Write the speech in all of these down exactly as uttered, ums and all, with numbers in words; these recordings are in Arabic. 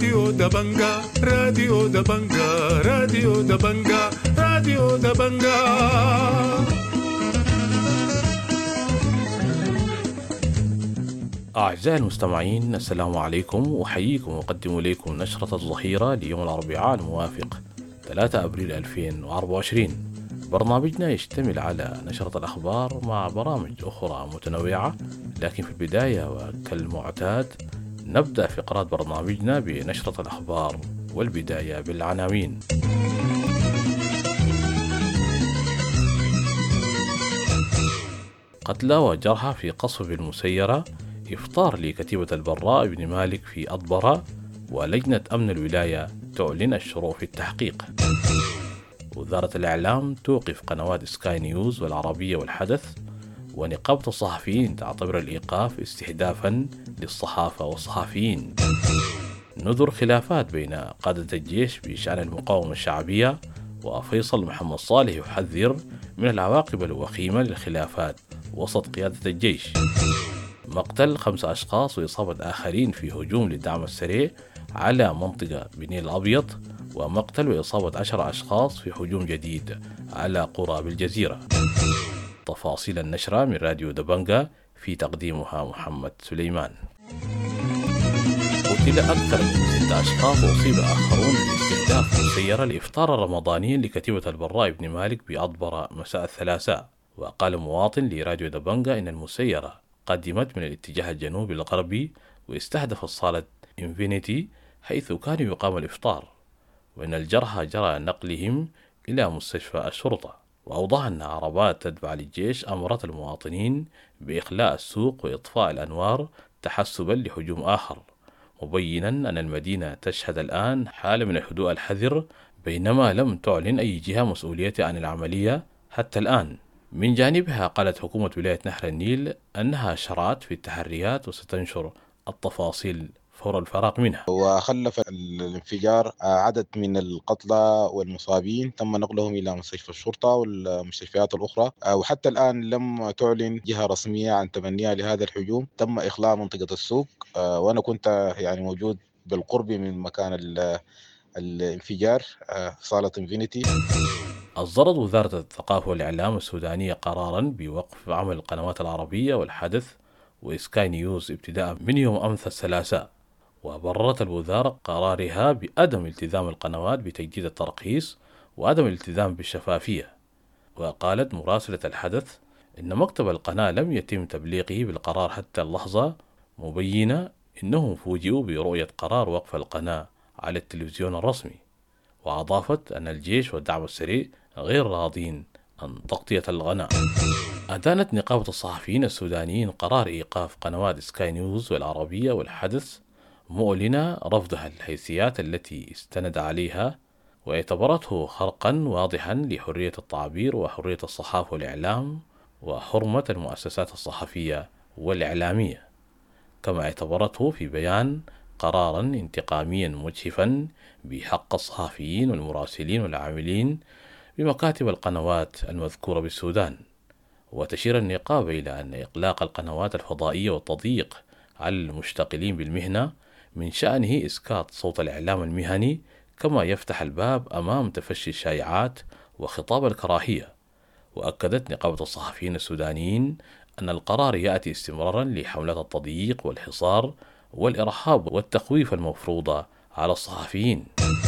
راديو دبنجا راديو دبنجا راديو دبنجا راديو دبنجا. أعزائي المستمعين، السلام عليكم، وحييكم وأقدم إليكم نشرة الظهيرة ليوم الأربعاء الموافق ثلاثة أبريل ألفين وأربعة وعشرين. برنامجنا يشتمل على نشرة الأخبار مع برامج أخرى متنوعة، لكن في البداية وكالمعتاد نبدأ فقرات برنامجنا بنشرة الأخبار، والبداية بالعناوين. قتلى وجرحى في قصف بالمسيرة، إفطار لكتيبة البراء بن مالك في أضبرة، ولجنة أمن الولاية تعلن الشروع في التحقيق. وزارة الإعلام توقف قنوات سكاي نيوز والعربية والحدث، ونقابة الصحفيين تعتبر الإيقاف استهدافا للصحافة والصحفيين. نذر خلافات بين قادة الجيش بشأن المقاومة الشعبية، وفيصل محمد صالح يحذر من العواقب الوخيمة للخلافات وسط قيادة الجيش. مقتل خمسة أشخاص وإصابة آخرين في هجوم للدعم السريع على منطقة بنيل الأبيض، ومقتل وإصابة عشر أشخاص في هجوم جديد على قرى بالجزيرة. تفاصيل النشرة من راديو دبنجا، في تقديمها محمد سليمان. قتل أكثر من ستة أشخاص وأصيب آخرون باستهداف مسيرة الإفطار الرمضاني لكتيبة البراء بن مالك بأضبرة مساء الثلاثاء. وقال مواطن لراديو دبنجا إن المسيرة قدمت من الاتجاه الجنوبي الغربي واستهدفت صالة إنفينيتي حيث كان يقام الإفطار، وإن الجرحى جرى نقلهم إلى مستشفى الشرطة. وأوضح أن عربات تتبع للجيش أمرت المواطنين بإخلاء السوق وإطفاء الأنوار تحسبا لهجوم آخر، مبينا أن المدينة تشهد الآن حالة من الهدوء الحذر، بينما لم تعلن أي جهة مسؤوليتها عن العملية حتى الآن. من جانبها قالت حكومة ولاية نهر النيل أنها شرعت في التحريات وستنشر التفاصيل فور الفراغ منها. وخلف الانفجار عدد من القتلى والمصابين، تم نقلهم إلى مستشفى الشرطة والمستشفيات الأخرى، وحتى الآن لم تعلن جهة رسمية عن تبنيها لهذا الهجوم. تم إخلاء منطقة السوق، وأنا كنت يعني موجود بالقرب من مكان الانفجار صالة انفينيتي. أصدرت وزارة الثقافة والإعلام السودانية قرارا بوقف عمل القنوات العربية والحدث وسكاي نيوز ابتداء من يوم أمس الثلاثاء. وبررت الوزارة قرارها بعدم التزام القنوات بتجديد الترخيص وعدم الالتزام بالشفافية. وقالت مراسلة الحدث إن مكتب القناة لم يتم تبليغه بالقرار حتى اللحظة، مبينة إنهم فوجئوا برؤية قرار وقف القناة على التلفزيون الرسمي. وأضافت أن الجيش والدعم السريع غير راضين عن تغطية الغناء. أدانت نقابة الصحفيين السودانيين قرار إيقاف قنوات سكاي نيوز والعربية والحدث، مؤلنة رفضها الحيثيات التي استند عليها، واعتبرته خرقا واضحا لحرية التعبير وحرية الصحافة والإعلام وحرمة المؤسسات الصحفية والإعلامية. كما اعتبرته في بيان قرارا انتقاميا مجحفا بحق الصحفيين والمراسلين والعاملين بمكاتب القنوات المذكورة بالسودان. وتشير النقابة إلى أن إغلاق القنوات الفضائية والتضييق على المشتغلين بالمهنة من شأنه إسقاط صوت الإعلام المهني، كما يفتح الباب أمام تفشي الشائعات وخطاب الكراهية. وأكدت نقابة الصحفيين السودانيين أن القرار يأتي استمرارا لحملات التضييق والحصار والإرهاب والتخويف المفروضة على الصحفيين.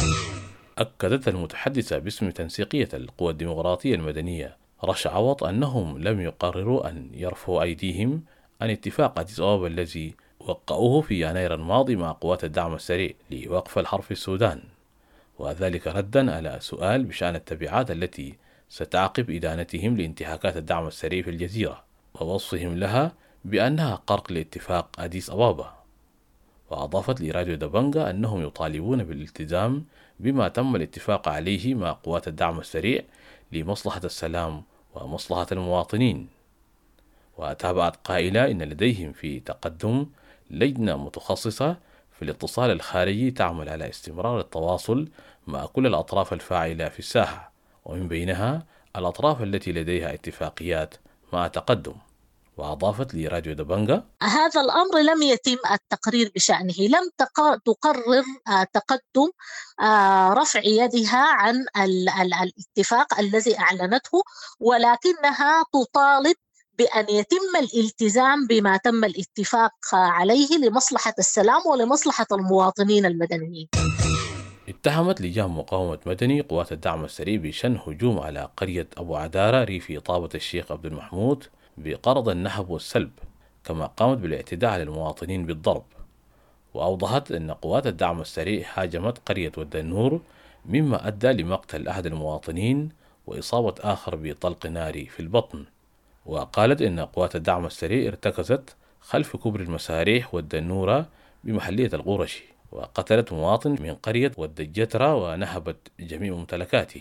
أكدت المتحدثة باسم تنسيقية القوى الديمقراطية المدنية رشا عوض أنهم لم يقرروا أن يرفعوا أيديهم عن اتفاق أديس أبابا الذي وقعوه في يناير الماضي مع قوات الدعم السريع لوقف الحرب في السودان، وذلك ردا على سؤال بشأن التبعات التي ستعقب إدانتهم لانتهاكات الدعم السريع في الجزيرة، ووصفهم لها بأنها قرق لاتفاق أديس أبابا. وأضافت لراديو دبنجا أنهم يطالبون بالالتزام بما تم الاتفاق عليه مع قوات الدعم السريع لمصلحة السلام ومصلحة المواطنين. وتابعت قائلة إن لديهم في تقدم لجنة متخصصة في الاتصال الخارجي تعمل على استمرار التواصل مع كل الأطراف الفاعلة في الساحة، ومن بينها الأطراف التي لديها اتفاقيات مع تقدم. وأضافت لراديو دبنجا: هذا الأمر لم يتم التقرير بشأنه، لم تقرر تقدم رفع يدها عن الاتفاق الذي أعلنته، ولكنها تطالب بأن يتم الالتزام بما تم الاتفاق عليه لمصلحة السلام ولمصلحة المواطنين المدنيين. اتهمت لجان مقاومة مدني قوات الدعم السريع بشن هجوم على قرية أبو عدارة ريف طابة الشيخ عبد المحمود بقرض النهب والسلب، كما قامت بالاعتداء على المواطنين بالضرب. وأوضحت أن قوات الدعم السريع هاجمت قرية والدنور، مما أدى لمقتل أحد المواطنين وإصابة آخر بطلق ناري في البطن. وقالت أن قوات الدعم السريع ارتكزت خلف كبر المساريح والدنورة بمحلية القرشي، وقتلت مواطن من قرية والدجترة ونهبت جميع ممتلكاته.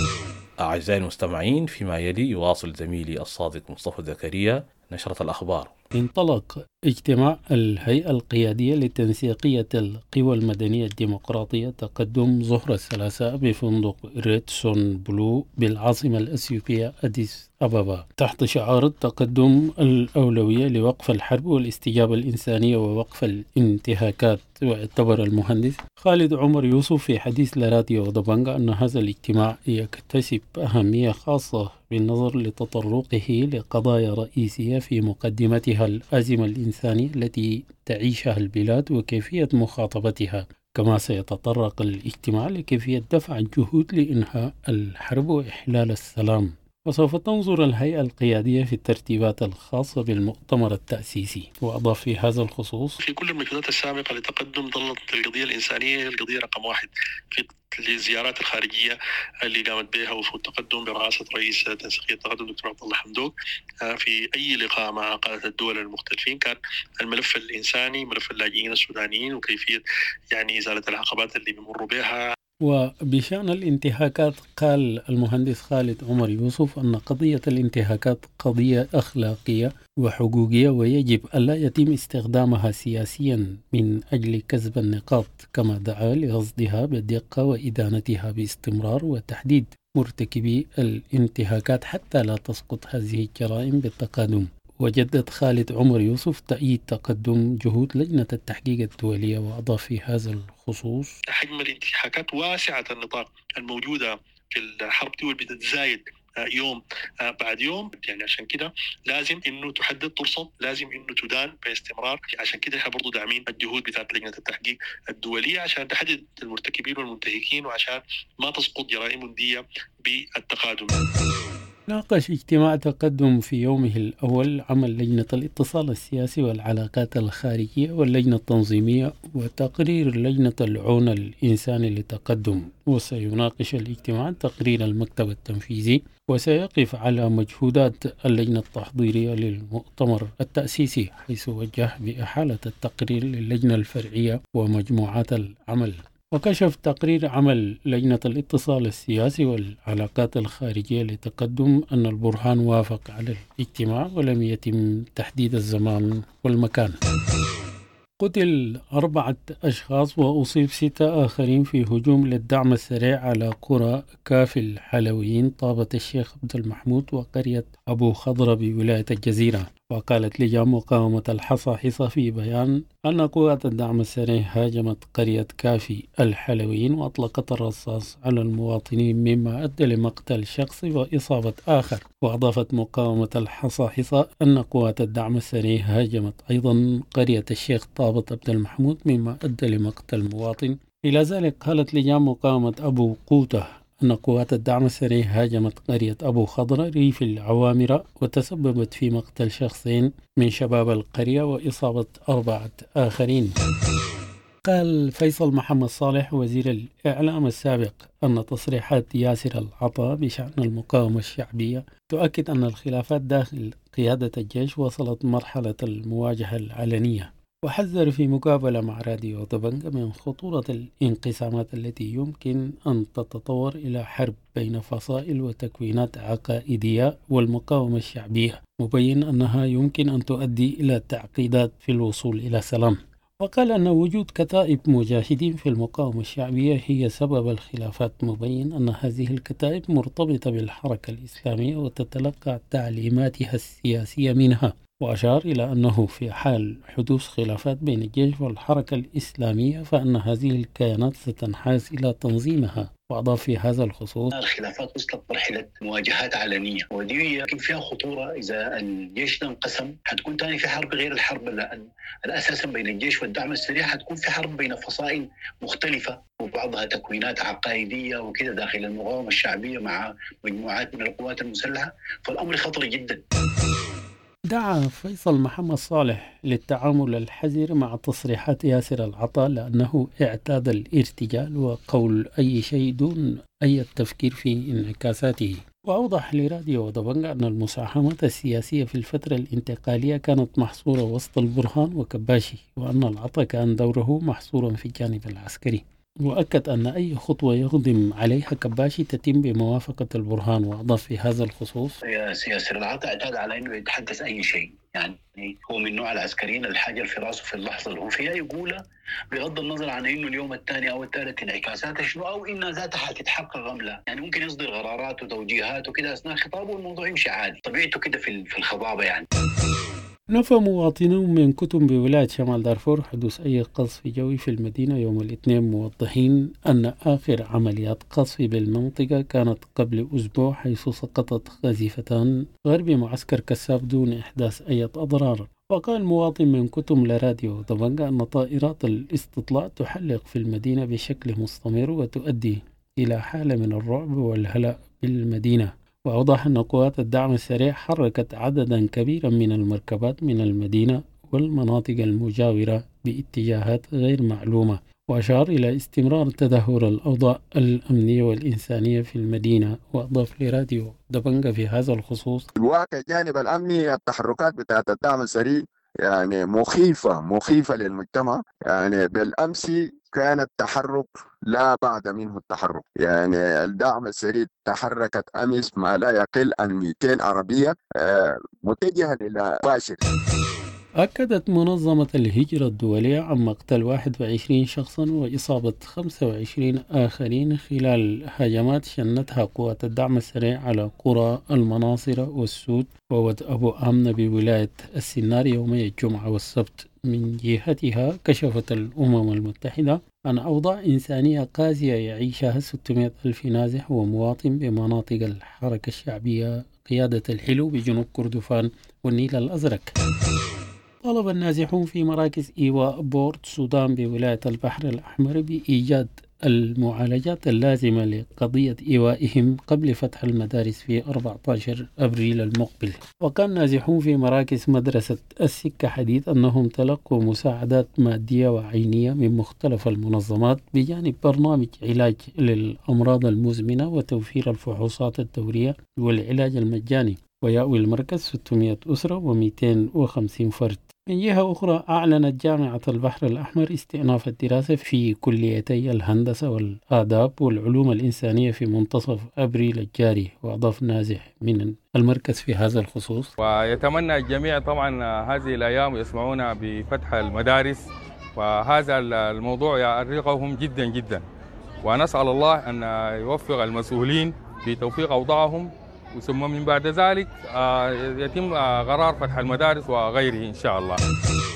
أعزائي المستمعين، فيما يلي يواصل زميلي الصادق مصطفى زكريا نشرة الأخبار. انطلق اجتماع الهيئة القيادية لتنسيقية القوى المدنية الديمقراطية تقدم ظهر الثلاثاء بفندق ريدسون بلو بالعاصمة الأثيوبية أديس أبابا، تحت شعار التقدم الأولوية لوقف الحرب والاستجابة الإنسانية ووقف الانتهاكات. واعتبر المهندس خالد عمر يوسف في حديث لراديو دبنجا أن هذا الاجتماع يكتسب أهمية خاصة بالنظر لتطرقه لقضايا رئيسية في مقدمتها الأزمة الإنسانية التي تعيشها البلاد وكيفية مخاطبتها. كما سيتطرق الاجتماع لكيفية دفع الجهود لإنهاء الحرب وإحلال السلام. وسوف تنظر الهيئة القيادية في الترتيبات الخاصة بالمؤتمر التأسيسي. وأضاف في هذا الخصوص: في كل المجهودات السابقة لتقدم ظلت القضية الإنسانية هي القضية رقم واحد في الزيارات الخارجية اللي قامت بها وفود التقدم برئاسة رئيس تنسيقية التقدم دكتور عبد الله حمدوك. في أي لقاء مع قادة الدول المختلفين كان الملف الإنساني، ملف اللاجئين السودانيين، وكيفية يعني إزالة العقبات اللي بيمروا بها. وبشأن الانتهاكات، قال المهندس خالد عمر يوسف أن قضية الانتهاكات قضية أخلاقية وحقوقية، ويجب ألا يتم استخدامها سياسيا من أجل كسب النقاط، كما دعا لرصدها بدقة وإدانتها باستمرار وتحديد مرتكبي الانتهاكات حتى لا تسقط هذه الجرائم بالتقادم. وجدد خالد عمر يوسف تأييد تقدم جهود لجنة التحقيق الدولية، وأضاف في هذا الخصوص: حجم الانتهاكات واسعة النطاق الموجودة في الحرب دول بتتزايد يوم بعد يوم، يعني عشان كده لازم انه تحدد ترصد، لازم انه تدان باستمرار. عشان كده احنا برضو داعمين الجهود بتاعت لجنة التحقيق الدولية عشان تحدد المرتكبين والمنتهكين وعشان ما تسقط جرائم دية بالتقادم. ناقش اجتماع تقدم في يومه الأول عمل لجنة الاتصال السياسي والعلاقات الخارجية واللجنة التنظيمية وتقرير لجنة العون الإنساني لتقدم. وسيناقش الاجتماع تقرير المكتب التنفيذي، وسيقف على مجهودات اللجنة التحضيرية للمؤتمر التأسيسي، حيث وجه بإحالة التقرير للجنة الفرعية ومجموعات العمل. وكشف تقرير عمل لجنة الاتصال السياسي والعلاقات الخارجية لتقدم أن البرهان وافق على الاجتماع ولم يتم تحديد الزمان والمكان. قتل أربعة أشخاص وأصيب ستة آخرين في هجوم للدعم السريع على قرى كاف الحلويين طابة الشيخ عبد المحمود وقرية أبو خضرة بولاية الجزيرة. وقالت لجان مقاومة الحصاحصة في بيان أن قوات الدعم السريع هاجمت قرية كافي الحلويين وأطلقت الرصاص على المواطنين، مما أدى لمقتل شخص وإصابة آخر. وأضافت مقاومة الحصاحصة أن قوات الدعم السريع هاجمت أيضا قرية الشيخ طابة عبد المحمود، مما أدى لمقتل مواطن. إلى ذلك قالت لجان مقاومة أبو قوته أن قوات الدعم السريع هاجمت قرية أبو خضرة ريف العوامرة وتسببت في مقتل شخصين من شباب القرية وإصابة أربعة آخرين. قال فيصل محمد صالح وزير الإعلام السابق أن تصريحات ياسر العطا بشأن المقاومة الشعبية تؤكد أن الخلافات داخل قيادة الجيش وصلت مرحلة المواجهة العلنية. وحذر في مقابلة مع راديو دبنجا من خطورة الانقسامات التي يمكن أن تتطور إلى حرب بين فصائل وتكوينات عقائدية والمقاومة الشعبية، مبين أنها يمكن أن تؤدي إلى تعقيدات في الوصول إلى سلام. وقال أن وجود كتائب مجاهدين في المقاومة الشعبية هي سبب الخلافات، مبين أن هذه الكتائب مرتبطة بالحركة الإسلامية وتتلقى تعليماتها السياسية منها. وأشار إلى أنه في حال حدوث خلافات بين الجيش والحركة الإسلامية فإن هذه الكيانات ستنحاز إلى تنظيمها. وأضاف في هذا الخصوص: الخلافات وصلت مرحلة مواجهات علنية، ودي يمكن فيها خطورة. إذا الجيش ده انقسم حتكون تاني في حرب غير الحرب الأساسا بين الجيش والدعم السريع، حتكون في حرب بين فصائل مختلفة وبعضها تكوينات عقائدية وكده داخل المقاومة الشعبية مع مجموعات من القوات المسلحة، فالأمر خطر جدا. دعا فيصل محمد صالح للتعامل الحذر مع تصريحات ياسر العطا لأنه اعتاد الارتجال وقول أي شيء دون أي تفكير في انعكاساته. وأوضح لراديو دبنجة أن المساهمات السياسية في الفترة الانتقالية كانت محصورة وسط البرهان وكباشي، وأن العطا كان دوره محصورا في الجانب العسكري. وأكد أن أي خطوة يقدم عليها كباشي تتم بموافقة البرهان. وأضاف في هذا الخصوص: ياسر العطا اعتاد على أنه يتحدث أي شيء، يعني هو من نوع العسكريين الحاجة اللي في راسه في اللحظة اللي هو فيها يقولها بغض النظر عن انه اليوم الثاني او الثالث انعكاساتها شنو او انها ذاتها حتتحقق ام لا. يعني ممكن يصدر قرارات وتوجيهات وكذا اثناء خطابه والموضوع يمشي عادي، طبيعته كده في في الخضابه يعني. نفى مواطنون من كتم بولاية شمال دارفور حدوث أي قصف جوي في المدينة يوم الاثنين، موضحين أن آخر عمليات قصف بالمنطقة كانت قبل أسبوع، حيث سقطت قذيفتان غرب معسكر كساب دون إحداث أي أضرار. وقال مواطن من كتم لراديو دبنجة أن طائرات الاستطلاع تحلق في المدينة بشكل مستمر وتؤدي إلى حالة من الرعب والهلع بالمدينة. وأوضح أن قوات الدعم السريع حركت عددا كبيرا من المركبات من المدينة والمناطق المجاورة باتجاهات غير معلومة. وأشار إلى استمرار تدهور الأوضاع الأمنية والإنسانية في المدينة. وأضاف لراديو دبنجة في هذا الخصوص: الواقع الجانب الأمني التحركات بتاعت الدعم السريع يعني مخيفة مخيفة للمجتمع. يعني بالأمس كان التحرك لا بعد منه التحرك، يعني الدعم السريع تحركت أمس ما لا يقل عن مئتين عربية متجهة إلى باشر. أكدت منظمة الهجرة الدولية عن مقتل واحد وعشرين شخصا وإصابة خمسة وعشرين آخرين خلال هجمات شنتها قوات الدعم السريع على قرى المناصرة والسود وود أبو آمنة بولاية السنار يومي الجمعة والسبت. من جهتها كشفت الأمم المتحدة عن أوضاع إنسانية قاسية يعيشها ستمائة ألف نازح ومواطن بمناطق الحركة الشعبية قيادة الحلو بجنوب كردفان والنيل الأزرق. طلب النازحون في مراكز إيواء بورت سودان بولاية البحر الأحمر بإيجاد المعالجات اللازمة لقضية إيوائهم قبل فتح المدارس في أربعة عشر أبريل المقبل. وكان نازحون في مراكز مدرسة السكة حديد أنهم تلقوا مساعدات مادية وعينية من مختلف المنظمات بجانب برنامج علاج للأمراض المزمنة وتوفير الفحوصات الدورية والعلاج المجاني. ويأوي المركز ستمائة أسرة ومئتين وخمسين فرد. من جهة أخرى أعلنت جامعة البحر الأحمر استئناف الدراسة في كليتي الهندسة والآداب والعلوم الإنسانية في منتصف أبريل الجاري. وأضاف نازح من المركز في هذا الخصوص: ويتمنى الجميع طبعا هذه الأيام يسمعون بفتح المدارس، وهذا الموضوع يأرقهم جدا جدا، ونسأل الله أن يوفق المسؤولين في توفيق أوضاعهم، ثم من بعد ذلك يتم قرار فتح المدارس وغيره إن شاء الله.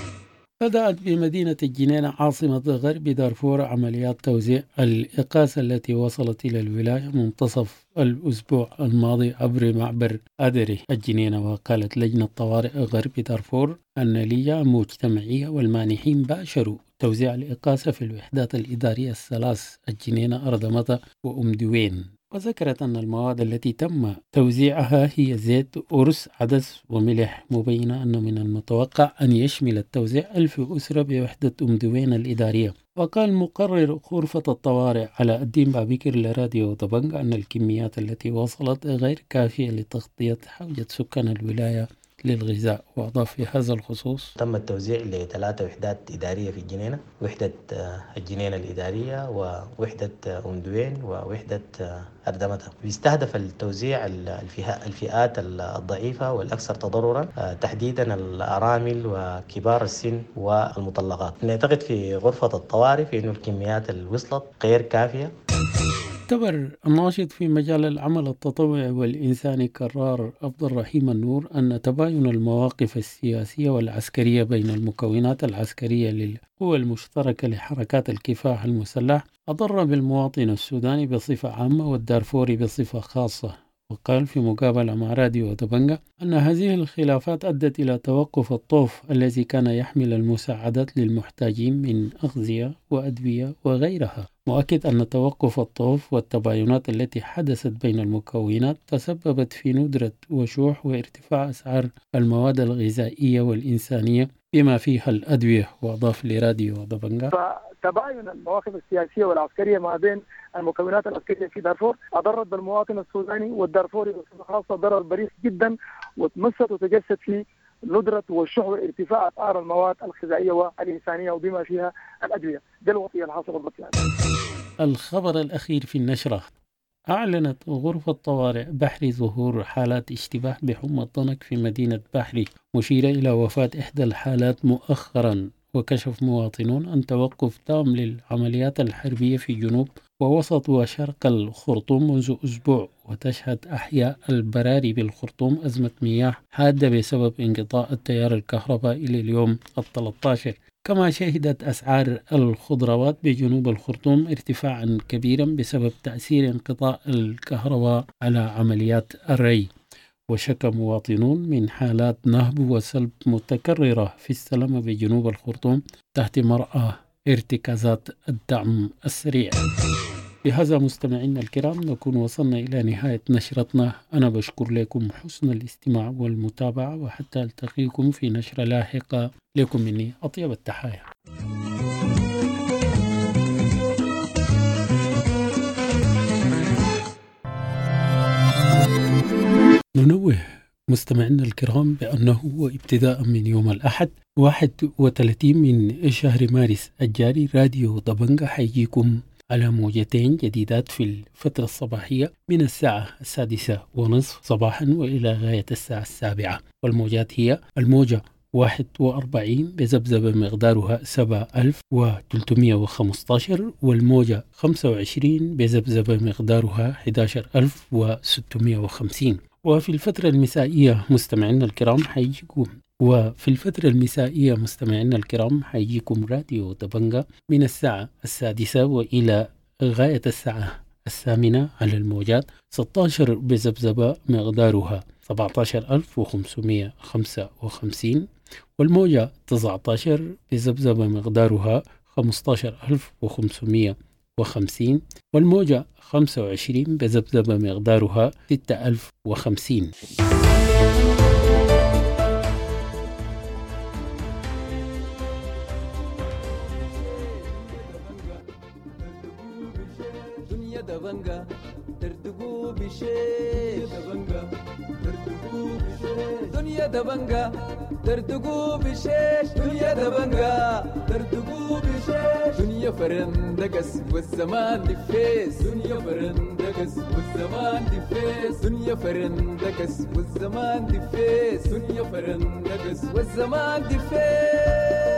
بدأت بمدينة الجنينة عاصمة غرب دارفور عمليات توزيع الإقاسة التي وصلت إلى الولاية منتصف الأسبوع الماضي عبر معبر أدري الجنينة. وقالت لجنة طوارئ غرب دارفور أن اللجان المجتمعية والمانحين باشروا توزيع الإقاسة في الوحدات الإدارية الثلاث الجنينة أردمطة وأم دوين. وذكرت أن المواد التي تم توزيعها هي زيت أرز عدس وملح، مبينة أنه من المتوقع أن يشمل التوزيع ألف أسرة بوحدة أم دوين الإدارية. وقال مقرر غرفة الطوارئ علاء الدين بابكر لراديو دبنجة أن الكميات التي وصلت غير كافية لتغطية حاجة سكان الولاية للغذاء. وأضاف في هذا الخصوص: تم التوزيع لثلاثة وحدات إدارية في الجنينة، وحدة الجنينة الإدارية ووحدة أم دوين ووحدة أردمتها. بيستهدف التوزيع الفئات الضعيفة والأكثر تضررا، تحديدا الأرامل وكبار السن والمطلقات. نعتقد في غرفة الطوارئ في أن الكميات اللي وصلت غير كافية. اعتبر الناشط في مجال العمل التطوعي والإنساني كرار عبد الرحيم النور أن تباين المواقف السياسية والعسكرية بين المكونات العسكرية للقوى المشتركة لحركات الكفاح المسلح أضر بالمواطن السوداني بصفة عامة والدارفوري بصفة خاصة. وقال في مقابلة مع راديو دبنجة أن هذه الخلافات أدت إلى توقف الطوف الذي كان يحمل المساعدات للمحتاجين من أغذية وأدوية وغيرها، مؤكد أن توقف الطوف والتباينات التي حدثت بين المكونات تسببت في ندرة وشوح وارتفاع أسعار المواد الغذائية والإنسانية بما فيها الأدوية. وأضاف لراديو دبنجة: تباين المواقف السياسية والعسكرية ما بين المكونات العسكرية في دارفور أضرت بالمواطن السوداني والدارفوري بصفة خاصة ضرر بليغ جدا، وتمست وتجسد في ندرة والشح وارتفاع أسعار المواد الغذائية والإنسانية وبما فيها الأدوية. ده الوصية الحاصلة بالضبط. يعني الخبر الأخير في النشرة: أعلنت غرفة طوارئ بحري ظهور حالات اشتباه بحمى الضنك في مدينة بحري، مشيرة إلى وفاة إحدى الحالات مؤخرا. وكشف مواطنون عن توقف تام للعمليات الحربية في جنوب ووسط وشرق الخرطوم منذ أسبوع. وتشهد أحياء البراري بالخرطوم أزمة مياه حادة بسبب انقطاع التيار الكهربائي إلى اليوم الثلاث عشر. كما شهدت أسعار الخضروات بجنوب الخرطوم ارتفاعا كبيرا بسبب تأثير انقطاع الكهرباء على عمليات الري. وشكى مواطنون من حالات نهب وسلب متكررة في السلمة بجنوب الخرطوم تحت مرأى ارتكازات الدعم السريع. بهذا مستمعينا الكرام نكون وصلنا إلى نهاية نشرتنا. أنا بشكر لكم حسن الاستماع والمتابعة، وحتى ألتقيكم في نشرة لاحقة لكم مني أطيب التحايا. ننوه مستمعينا الكرام بأنه ابتداء من يوم الأحد واحد وثلاثين من شهر مارس الجاري راديو دبنجة حيجيكم على موجتين جديدات في الفترة الصباحية من الساعة السادسة ونصف صباحا وإلى غاية الساعة السابعة. والموجات هي الموجة واحد وأربعين بذبذبة مقدارها سبعة آلاف وثلاثمائة وخمسة عشر، والموجة خمسة وعشرين بذبذبة مقدارها أحد عشر ألف وستمائة وخمسين. وفي الفترة المسائية مستمعينا الكرام حيجيكم وفي الفترة المسائية مستمعينا الكرام حيجيكم راديو دبنجة من الساعة السادسة وإلى غاية الساعة الثامنة على الموجات ستة عشر بذبذبة مقدارها سبعة عشر ألف وخمسمائة وخمسة وخمسين، والموجة تسعة عشر بذبذبة مقدارها خمسة عشر ألف وخمسمائة وخمسين، والموجة خمسة وعشرين بذبذبة مقدارها ستة ألف وخمسين. دنيا دبنجة ترتقو بشيش دنيا دبنجة ترتقو بشيش دنيا دبنجة ترتقو بشيش دنيا فرندقس والزمان دفيس دنيا فرندقس والزمان دفيس دنيا فرندقس والزمان دفيس دنيا فرندقس والزمان دفيس.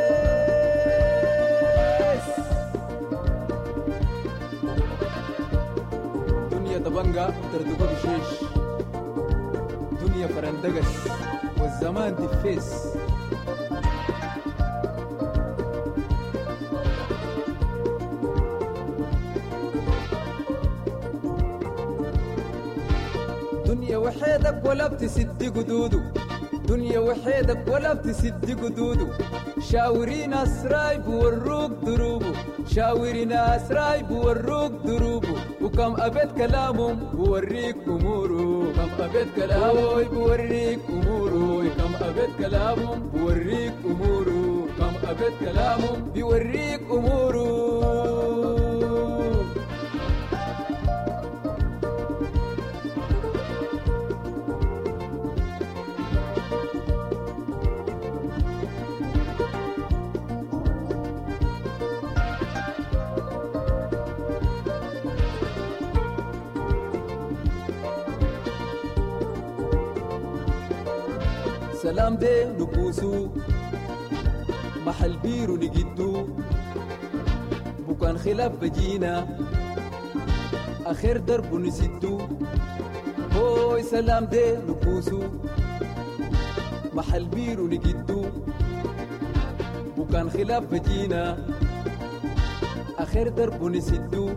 دبنجة تردقو بشيش دنيا فرندقس والزمان دفيس. دنيا وحيدك ولا بتسد قدودو دنيا وحيدك ولا بتسد قدودو شاورين أسراي بوروك دروبو شاورين أسراي بوروك دروبو وكم أبد كلامهم بوريك أمورو كم أبد كلامهم بوريك أمورو كم أبد كلامهم بوريك أمورو كم أبد كلامهم بوريك أمورو. سلام دي نبوسو محل بيرو نجدو بكان خلاف بجينا أخير درب نسدو هوي سلام دي نفوسو محل بيرو نجدو وكان خلاف بجينا أخير درب نسدو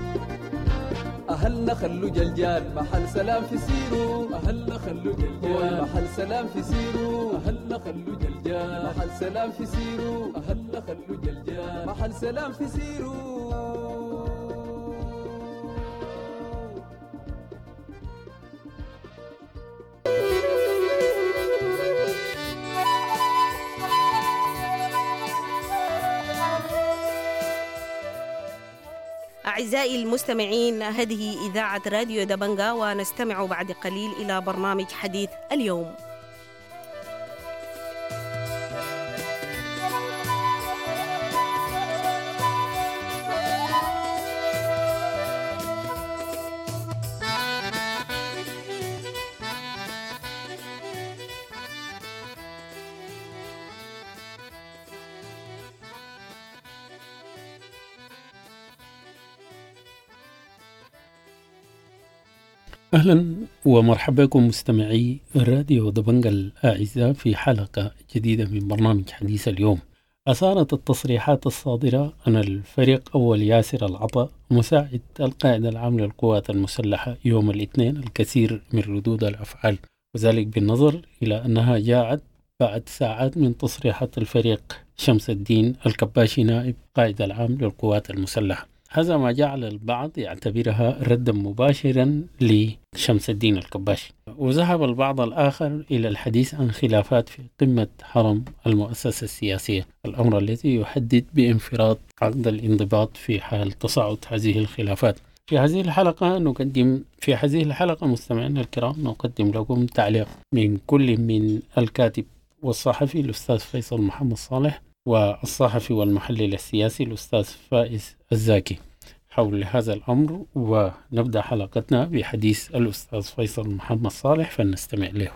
أهلنا خلو جلجال محل سلام في سيرو أهلنا خلو جلجال محل سلام في سيرو أهلنا خلو جلجال محل سلام في سيرو أهلنا خلو جلجال محل سلام في سيرو. أعزائي المستمعين، هذه إذاعة راديو دبنجا، ونستمع بعد قليل إلى برنامج حديث اليوم. أهلا ومرحبا بكم مستمعي راديو دبنجا الأعزاء في حلقة جديدة من برنامج حديث اليوم. أثارت التصريحات الصادرة عن الفريق أول ياسر العطا مساعد القائد العام للقوات المسلحة يوم الاثنين الكثير من ردود الأفعال، وذلك بالنظر إلى أنها جاءت بعد ساعات من تصريحات الفريق شمس الدين الكباشي نائب قائد العام للقوات المسلحة. هذا ما جعل البعض يعتبرها ردا مباشرا لشمس الدين الكباشي، وذهب البعض الآخر إلى الحديث عن خلافات في قمة حرم المؤسسة السياسية، الأمر الذي يحدد بانفراد عقد الانضباط في حال تصاعد هذه الخلافات. في هذه الحلقة نقدم في هذه الحلقة مستمعينا الكرام نقدم لكم تعليق من كل من الكاتب والصحفي الأستاذ فيصل محمد صالح والصحفي والمحلل السياسي الأستاذ فائز الزاكي حول هذا الأمر، ونبدأ حلقتنا بحديث الأستاذ فيصل محمد صالح فلنستمع له.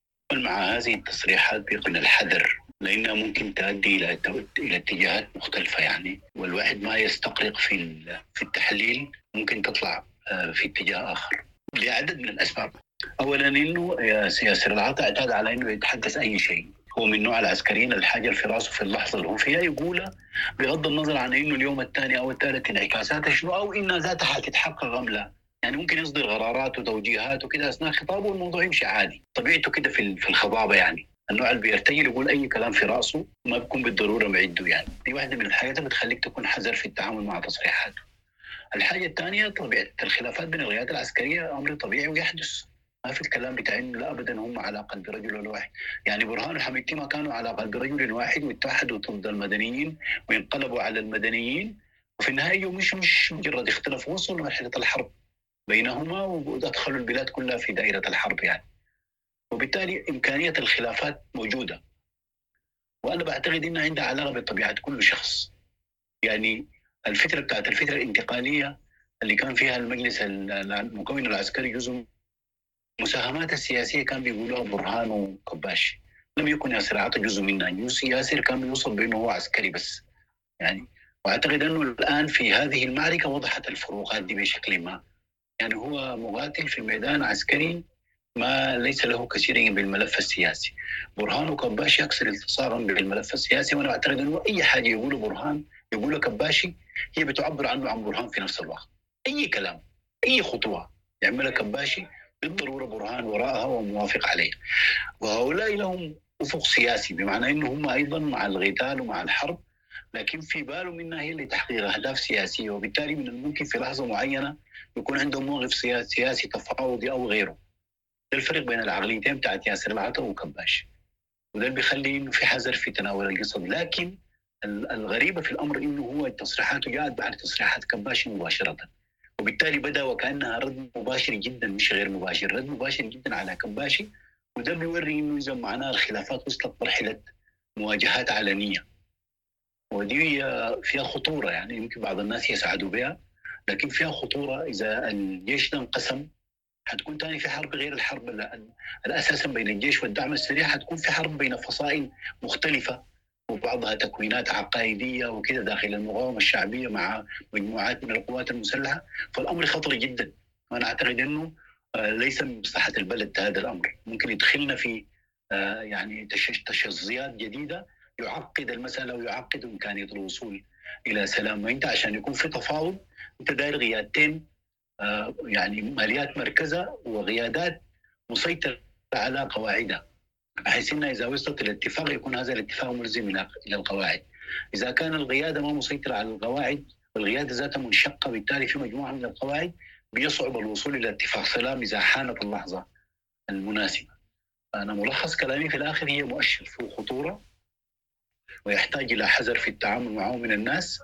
مع هذه التصريحات بيكون الحذر، لأنها ممكن تؤدي إلى إلى اتجاهات مختلفة يعني، والواحد ما يستقرق في في التحليل ممكن تطلع في اتجاه آخر لعدد من الأسباب. أولا إنه ياسر العطا اعتاد على إنه يتحدث أي شيء، هو من نوع العسكريين الحاجة في راسه في اللحظة اللي هو فيها يقولها بغض النظر عن إنه اليوم الثاني أو الثالث انعكاساته شنو أو إنها ذاتها حتتحقق أم لا. يعني ممكن يصدر قرارات وتوجيهات وكذا أثناء خطابه والموضوع يمشي عادي، طبيعته كده في في الخطابة يعني، النوع اللي بيرتجل يقول أي كلام في راسه ما بيكون بالضرورة معده يعني. دي واحدة من الحاجات اللي بتخليك تكون حذر في التعامل مع تصريحاته. الحاجة الثانية طبيعة الخلافات بين القيادة العسكرية أمر طبيعي ويحدث، ما في الكلام بتاع إنه لا أبدا هم على قلب رجل واحد. يعني برهان وحميدتي ما كانوا على قلب رجل واحد واتحدوا ضد المدنيين وينقلبوا على المدنيين، وفي النهاية مش مش مجرد اختلاف، وصلوا لمرحلة الحرب بينهما ودخلوا البلاد كلها في دائرة الحرب يعني. وبالتالي إمكانية الخلافات موجودة، وأنا بعتقد إنها عندها علاقة بطبيعة كل شخص. يعني الفترة بتاعت الفترة الانتقالية اللي كان فيها المجلس المكون العسكري جزء مساهمات السياسية كان بيقولوها برهان وكباشي، لم يكن ياسر عطا جزء منها. ياسر كان بيوصل بأنه هو عسكري بس يعني. وأعتقد أنه الآن في هذه المعركة وضحت الفروقات دي بشكل ما. يعني هو مقاتل في الميدان عسكري ما ليس له كثير بالملف السياسي. برهان وكباشي أكثر اتصالا بالملف السياسي، وأنا أعتقد أنه أي حاجة يقوله برهان يقوله كباشي هي بتعبر عنه عن برهان في نفس الوقت. أي كلام أي خطوة يعملها كباشي بالضرورة برهان وراءها وموافق عليها. وهؤلاء لهم أفق سياسي، بمعنى أنه هم أيضا مع القتال ومع الحرب، لكن في باله منها هي لتحقيق أهداف سياسية، وبالتالي من الممكن في لحظة معينة يكون عندهم موقف سياسي تفاوضي أو غيره. ده الفرق بين العقليتين بتاعت ياسر العطا وكباشي، وده اللي بيخلي إنه في حذر في تناول القصة. لكن الغريبة في الأمر إنه هو تصريحاته جاءت بعد تصريحات كباشي مباشرة، وبالتالي بدأ وكأنها رد مباشر جدا مش غير مباشر، رد مباشر جدا على كباشي. وده بيوري إنه إذا معناه الخلافات وصلت مرحلة مواجهات علنية، ودي فيها خطورة. يعني يمكن بعض الناس يسعدوا بها، لكن فيها خطورة. إذا الجيش ده انقسم حتكون تاني في حرب غير الحرب الأساسا بين الجيش والدعم السريع، حتكون في حرب بين فصائل مختلفة وبعضها تكوينات عقائدية وكذا داخل المقاومة الشعبية مع مجموعات من القوات المسلحة، فالأمر خطر جدا. وأنا أعتقد أنه ليس من مصلحة البلد هذا الأمر، ممكن يدخلنا في يعني تشظيات جديدة يعقد المسألة ويعقد إمكانية الوصول إلى سلام. وأنت عشان يكون في تفاوض أنت داير قيادتين، يعني ماليات مركزة وقيادات مسيطرة على قواعدها، بحيث أنها إذا وصلت الاتفاق يكون هذا الاتفاق ملزم إلى القواعد. إذا كان القيادة ما مسيطرة على القواعد والقيادة ذاتها منشقة بالتالي في مجموعة من القواعد، بيصعب الوصول إلى اتفاق سلام إذا حانت اللحظة المناسبة. أنا ملخص كلامي في الآخر هي مؤشر فيه خطورة ويحتاج إلى حذر في التعامل معه من الناس.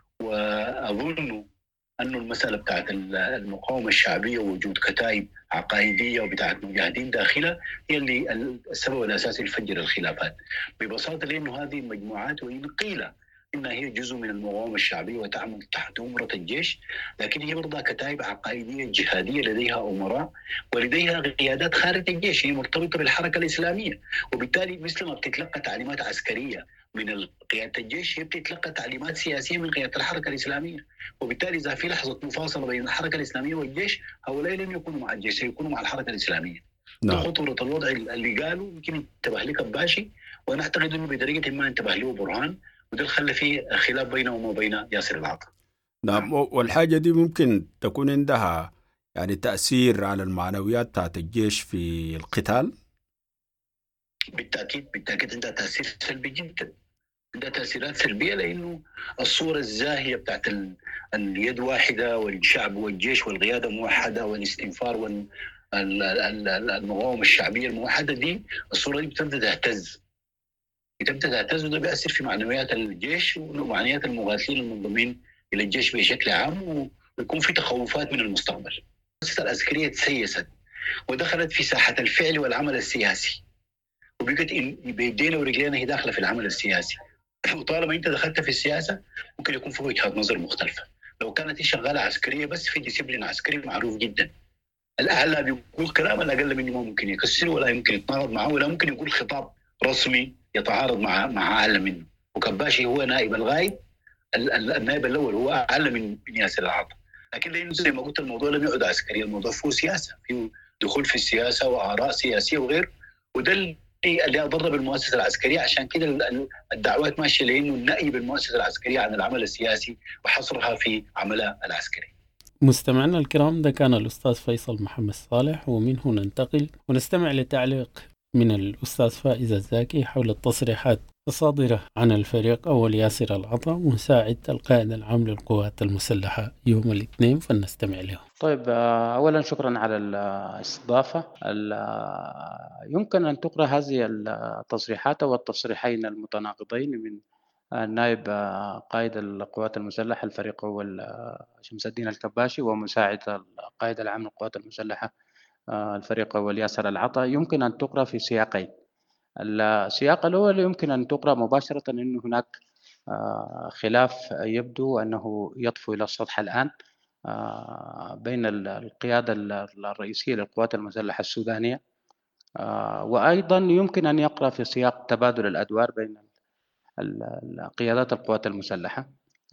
وأظن أن المسألة بتاعت المقاومة الشعبية ووجود كتائب عقائدية وبتاعت مجاهدين داخلها هي اللي السبب الأساسي لفجر الخلافات ببساطة، لأنه هذه المجموعات وإن قيل إنها هي جزء من المقاومة الشعبية وتعمل تحت أمرة الجيش، لكن هي برضها كتائب عقائدية جهادية لديها أمراء ولديها قيادات خارج الجيش، هي مرتبطة بالحركة الإسلامية، وبالتالي مثل ما بتتلقى تعليمات عسكرية من قيادة الجيش هي بتتلقى تعليمات سياسية من قيادة الحركة الإسلامية. وبالتالي إذا في لحظة مفاصلة بين الحركة الإسلامية والجيش هؤلاء لن يكونوا مع الجيش، سيكونوا مع الحركة الإسلامية. نعم. خطورة الوضع اللي قالوا يمكن انتبه لك باشي، وأنا أعتقد أنه بطريقة ما انتبه له برهان، وده خلى فيه خلاف بينه وبين ياسر العطا. نعم، والحاجة دي ممكن تكون عندها يعني تأثير على المعنويات بتاعت الجيش في القتال. بالتأكيد بالتأكيد عندها تأثير سلبي جدا، عندها تأثيرات سلبية، لأنه الصورة الزاهية بتاعت اليد واحدة والشعب والجيش والقيادة موحدة والاستنفار والمقاومة الشعبية الموحدة دي، الصورة دي بتبدأ تهتز بتبدأ تهتز وده بيأثر في معنويات الجيش ومعنويات المقاتلين المنضمين إلى الجيش بشكل عام، ويكون في تخوفات من المستقبل. المؤسسة العسكرية تسيست ودخلت في ساحة الفعل والعمل السياسي، وبقت بيدينا ورجلينا هي داخلة في العمل السياسي. وطالما انت دخلت في السياسة ممكن يكون في وجهات نظر مختلفة. لو كانت شغالة عسكرية بس في ديسيبلين عسكري معروف جدا، الأعلى بيقول كلام الأقل منه ما ممكن يكسره ولا يمكن يتناقض معه ولا ممكن يقول خطاب رسمي يتعارض مع مع أعلى منه. وكباشي هو نائب الغايب، النائب الأول هو أعلى من ياسر العطا، لكن لأنه زي ما قلت الموضوع لم يعد عسكري، الموضوع فيه سياسة، فيه دخول في السياسة وآراء سياسية وغير، وده اللي أضر بالمؤسسة العسكرية. عشان كده الدعوات ماشية لأنه النأي بالمؤسسة العسكرية عن العمل السياسي وحصرها في عملها العسكري. مستمعنا الكرام، ده كان الأستاذ فيصل محمد صالح، ومنه ننتقل ونستمع لتعليق من الأستاذ فائز الزاكي حول التصريحات الصادرة عن الفريق أول ياسر العطا مساعد القائد العام للقوات المسلحة يوم الاثنين، فلنستمع له. طيب، أولا شكرا على الاستضافة. يمكن أن تقرأ هذه التصريحات والتصريحين المتناقضين من النائب قائد القوات المسلحة الفريق أول شمس الدين الكباشي ومساعد القائد العام للقوات المسلحة الفريق أول ياسر العطا، يمكن أن تقرأ في سياقين. السياق الأول يمكن أن تقرأ مباشرة أن هناك خلاف يبدو أنه يطفو إلى السطح الآن بين القيادة الرئيسية للقوات المسلحة السودانية، وأيضا يمكن أن يقرأ في سياق تبادل الأدوار بين قيادات القوات المسلحة.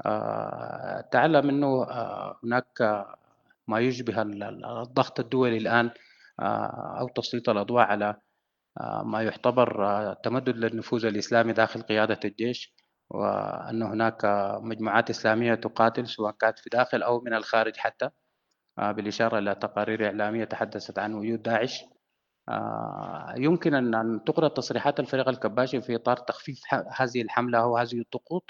تعلم أنه هناك ما يشبه الضغط الدولي الآن أو تسليط الأضواء على ما يعتبر تمدد للنفوذ الإسلامي داخل قيادة الجيش، وأن هناك مجموعات إسلامية تقاتل سواء كانت في داخل أو من الخارج، حتى بالإشارة إلى تقارير إعلامية تحدثت عن وجود داعش. يمكن أن تقرأ تصريحات الفريق الكباشي في إطار تخفيف هذه الحملة أو هذه الضغوط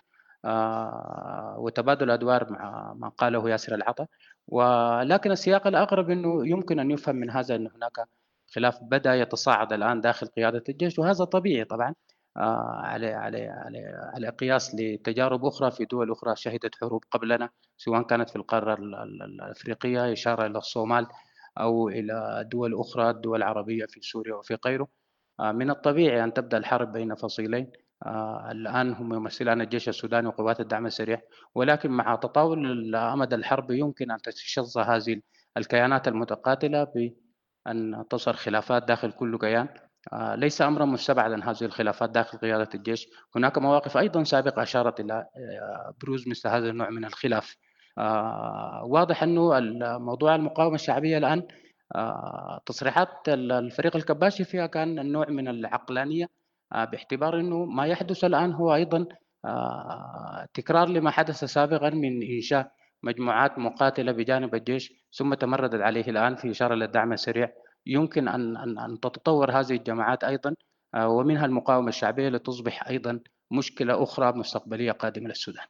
وتبادل أدوار مع ما قاله ياسر العطا. ولكن السياق الأقرب أنه يمكن أن يفهم من هذا أن هناك خلاف بدأ يتصاعد الآن داخل قيادة الجيش، وهذا طبيعي طبعا على على على على قياس لتجارب أخرى في دول أخرى شهدت حروب قبلنا، سواء كانت في القارة الأفريقية إشارة إلى الصومال أو إلى دول أخرى، الدول العربية في سوريا وفي غيره. من الطبيعي أن تبدأ الحرب بين فصيلين الآن هم يمثلان الجيش السوداني وقوات الدعم السريع، ولكن مع تطاول أمد الحرب يمكن أن تتشظى هذه الكيانات المتقاتلة بأن تصل خلافات داخل كل كيان، ليس أمرا مستبعدا هذه الخلافات داخل قيادة الجيش. هناك مواقف أيضا سابقة أشارت إلى بروز مثل هذا النوع من الخلاف. واضح أنه الموضوع المقاومة الشعبية الآن تصريحات الفريق الكباشي فيها كان النوع من العقلانية، باعتبار أنه ما يحدث الآن هو أيضا تكرار لما حدث سابقا من إنشاء مجموعات مقاتلة بجانب الجيش ثم تمردت عليه الآن في إشارة للدعم السريع. يمكن أن أن أن تتطور هذه الجماعات أيضا ومنها المقاومة الشعبية لتصبح أيضا مشكلة أخرى مستقبلية قادمة للسودان.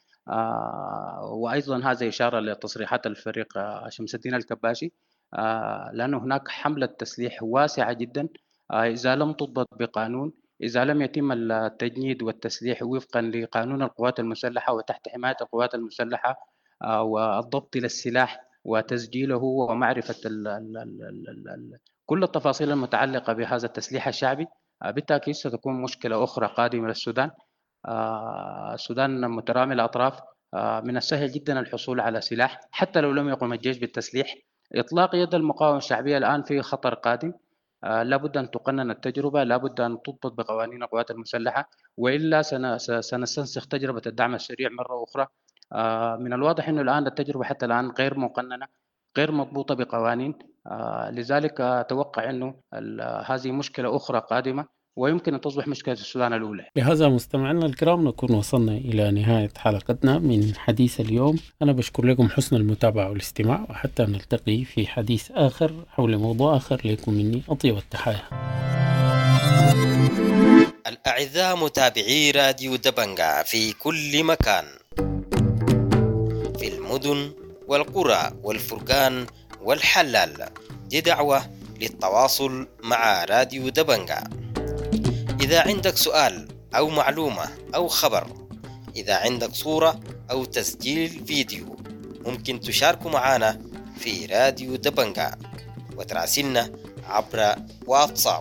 وأيضا هذا إشارة لتصريحات الفريق شمس الدين الكباشي، لأن هناك حملة تسليح واسعة جدا إذا لم تضبط بقانون، إذا لم يتم التجنيد والتسليح وفقا لقانون القوات المسلحة وتحت حماية القوات المسلحة والضبط للسلاح وتسجيله ومعرفة ال ال ال ال ال كل التفاصيل المتعلقة بهذا التسليح الشعبي، بالتأكيد ستكون مشكلة أخرى قادمة للسودان. السودان مترامي الأطراف، من السهل جدا الحصول على سلاح حتى لو لم يقم الجيش بالتسليح. إطلاق يد المقاومة الشعبية الآن في خطر قادم، لابد أن تقنن التجربة، لابد أن تضبط بقوانين القوات المسلحة، وإلا سنستنسخ تجربة الدعم السريع مرة أخرى. من الواضح أنه الآن التجربة حتى الآن غير مقننة، غير مضبوطة بقوانين، لذلك أتوقع أنه هذه مشكلة أخرى قادمة ويمكن أن تصبح مشكلة السودان الأولى. لهذا مستمعينا الكرام نكون وصلنا إلى نهاية حلقتنا من حديث اليوم. أنا بشكر لكم حسن المتابعة والاستماع، وحتى نلتقي في حديث آخر حول موضوع آخر، لكم مني أطيب التحايا. الأعزاء متابعي راديو دبنجا في كل مكان، في المدن والقرى والفرقان والحلال، دي دعوة للتواصل مع راديو دبنجا. إذا عندك سؤال أو معلومة أو خبر، إذا عندك صورة أو تسجيل فيديو، ممكن تشاركوا معنا في راديو دبنجا وتراسلنا عبر واتساب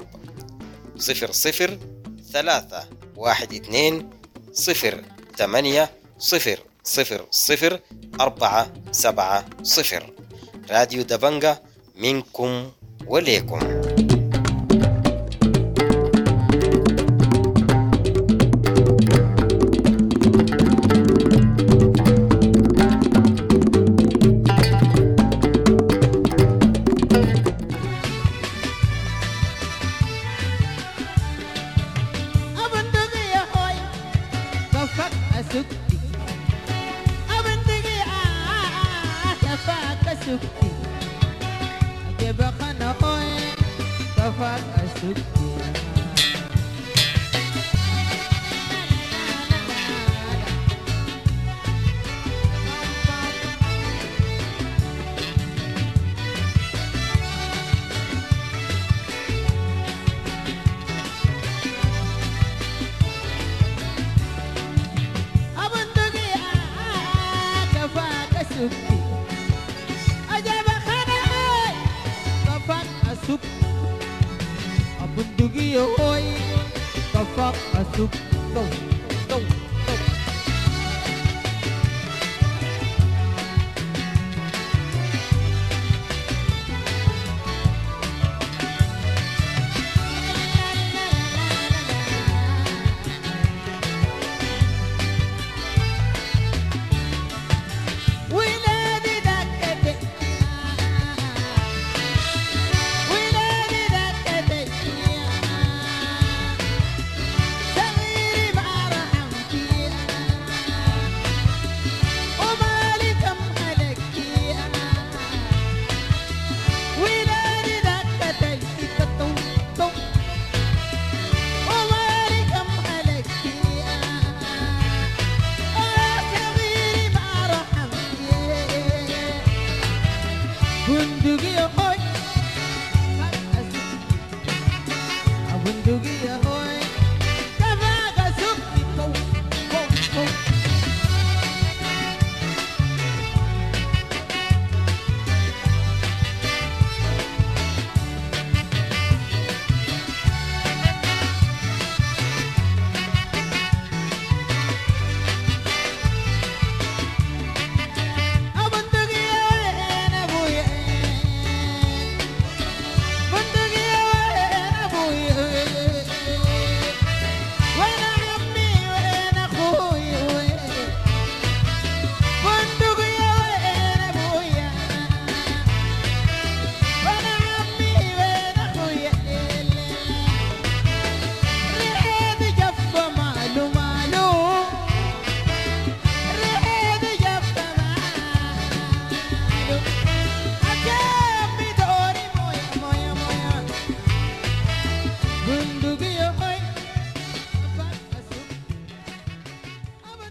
صفر صفر ثلاثة واحد اثنين صفر ثمانية صفر صفر صفر أربعة سبعة صفر. راديو دبنجا منكم وليكم. Tell me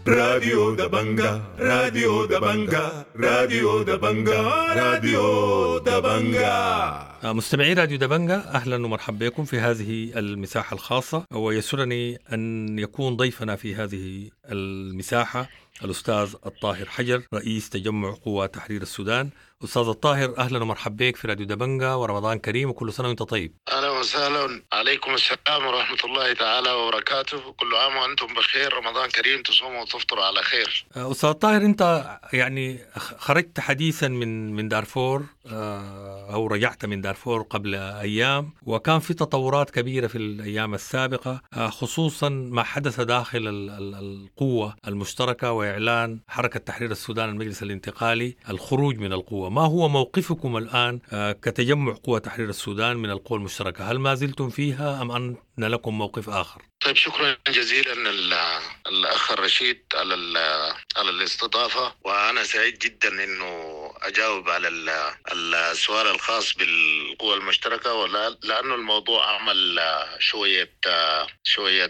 راديو دبنجا راديو دبنجا راديو دبنجا راديو دبنجا. مستمعي راديو دبنجا، أهلا ومرحبا بكم في هذه المساحة الخاصة، ويسرني أن يكون ضيفنا في هذه المساحة الأستاذ الطاهر حجر، رئيس تجمع قوى تحرير السودان. أستاذ الطاهر، أهلا ومرحبا بك في راديو دبنجا، ورمضان كريم وكل سنة وأنت طيب. أهلا وسهلا، عليكم السلام ورحمة الله تعالى وبركاته، كل عام وأنتم بخير، رمضان كريم، تصوموا وتفطروا على خير. أستاذ الطاهر، أنت يعني خرجت حديثا من من دارفور أو رجعت من دارفور قبل أيام، وكان في تطورات كبيرة في الأيام السابقة، خصوصا ما حدث داخل القوة المشتركة وإعلان حركة تحرير السودان المجلس الانتقالي الخروج من القوة. ما هو موقفكم الآن كتجمع قوى تحرير السودان من القوى المشتركة؟ هل ما زلتم فيها أم أن لكم موقف آخر؟ طيب، شكرا جزيلا الأخ الرشيد على على الاستضافة، وأنا سعيد جدا إنه أجاوب على السؤال الخاص بالقوى المشتركة، لأنه الموضوع عمل شوية شوية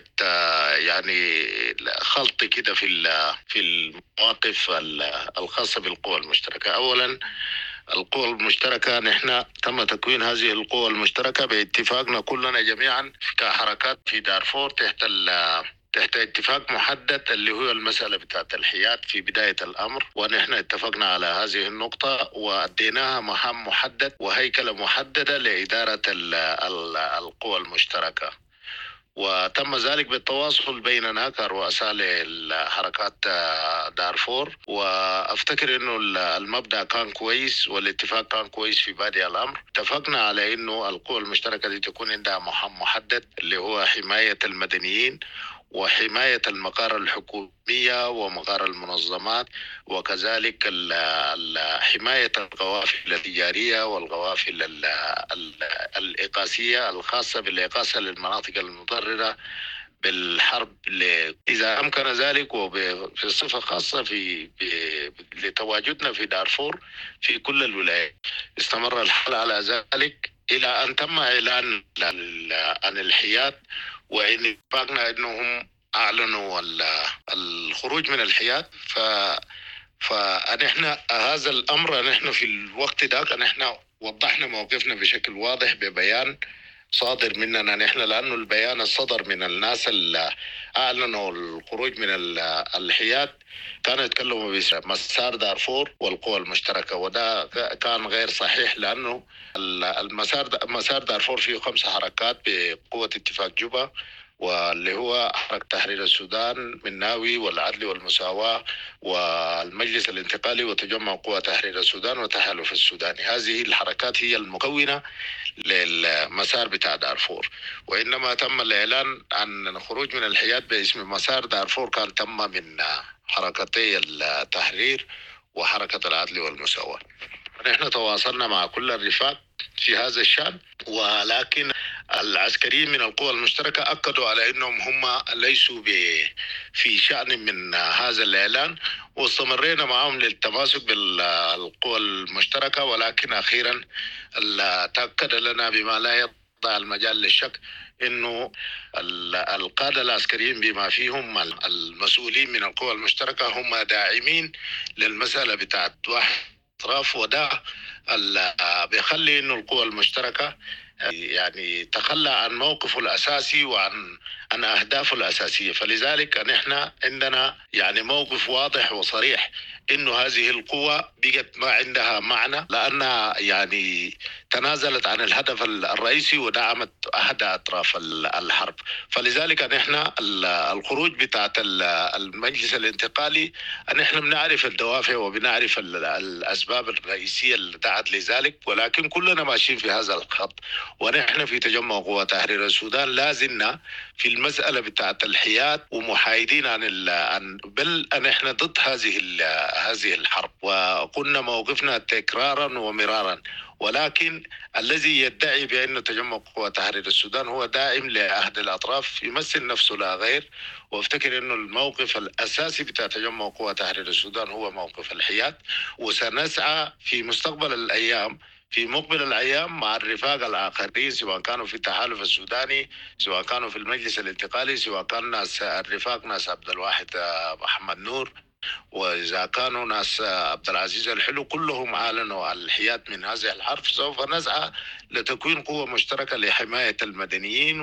يعني خلط كده في في المواقف الخاصة بالقوى المشتركة. أولا، القوى المشتركة نحن تم تكوين هذه القوى المشتركة باتفاقنا كلنا جميعا كحركات في دارفور تحت تحت اتفاق محدد اللي هو المسألة بتاعت الحياد في بداية الأمر، ونحن اتفقنا على هذه النقطة وأديناها مهام محدد وهيكلة محددة لإدارة القوى المشتركة، وتم ذلك بالتواصل بيننا كرؤساء لحركات دارفور. وأفتكر إنه المبدأ كان كويس والاتفاق كان كويس في بادئ الأمر. اتفقنا على إنه القوى المشتركة دي تكون عندها مهام محدد اللي هو حماية المدنيين وحماية المقار الحكومية ومقار المنظمات، وكذلك حماية القوافل التجارية والقوافل الإقاسية الخاصة بالإقاسة للمناطق المضررة بالحرب، إذا أمكن ذلك، وفي صفة خاصة في لتواجدنا في دارفور في كل الولايات. استمر الحال على ذلك إلى أن تم إعلان عن الحياد، وإن اتفقنا أنهم أعلنوا الخروج من الحياد. ف فنحن هذا الأمر نحن في الوقت ذاك نحن وضحنا موقفنا بشكل واضح ببيان صادر مننا نحن، لأنه البيان الصدر من الناس اللي أعلنوا الخروج من الحياد كانوا يتكلموا بمسار دارفور والقوى المشتركة، وده كان غير صحيح، لأنه المسار مسار دارفور فيه خمس حركات بقوة اتفاق جوبا، واللي هو حركة تحرير السودان، مناوي، والعدل والمساواة، والمجلس الانتقالي، وتجمع قوى تحرير السودان، وتحالف السوداني. هذه الحركات هي المكونة للمسار بتاع دارفور، وإنما تم الإعلان عن الخروج من الحياد باسم مسار دارفور كان تم من حركتي التحرير وحركة العدل والمساواة. نحن تواصلنا مع كل الرفاق في هذا الشأن، ولكن العسكريين من القوى المشتركة أكدوا على أنهم هم ليسوا في شأن من هذا الإعلان، واستمرينا معهم للتماسك بالقوى المشتركة، ولكن أخيرا تأكد لنا بما لا يضع المجال للشك أنه القادة العسكريين بما فيهم المسؤولين من القوى المشتركة هم داعمين للمسألة بتاعت واحد اطراف، وده بيخلي انه القوى المشتركه يعني تخلى عن موقفه الاساسي وعن عن اهدافه الاساسيه. فلذلك نحن عندنا يعني موقف واضح وصريح انه هذه القوى بقت ما عندها معنى، لانها يعني تنازلت عن الهدف الرئيسي ودعمت احد اطراف الحرب. فلذلك نحن الخروج بتاعت المجلس الانتقالي نحن بنعرف الدوافع وبنعرف الاسباب الرئيسيه اللي دعت لذلك، ولكن كلنا ماشيين في هذا الخط. ونحن في تجمع قوى تحرير السودان لازلنا في المساله بتاعت الحياد ومحايدين عن عن بل نحن ضد هذه هذه الحرب، وقلنا موقفنا تكرارا ومرارا. ولكن الذي يدعي بأن تجمع قوى تحرير السودان هو داعم لأحد الأطراف يمثل نفسه لا غير، وافتكر أنه الموقف الأساسي بتاع تجمع قوى تحرير السودان هو موقف الحياد، وسنسعى في مستقبل الأيام في مقبل الأيام مع الرفاق الآخرين، سواء كانوا في التحالف السوداني، سواء كانوا في المجلس الانتقالي، سواء كان ناس الرفاق ناس عبد الواحد محمد نور، وإذا كانوا ناس عبد العزيز الحلو، كلهم أعلنوا الحياد من هذه الحرب. سوف نسعى لتكوين قوة مشتركة لحماية المدنيين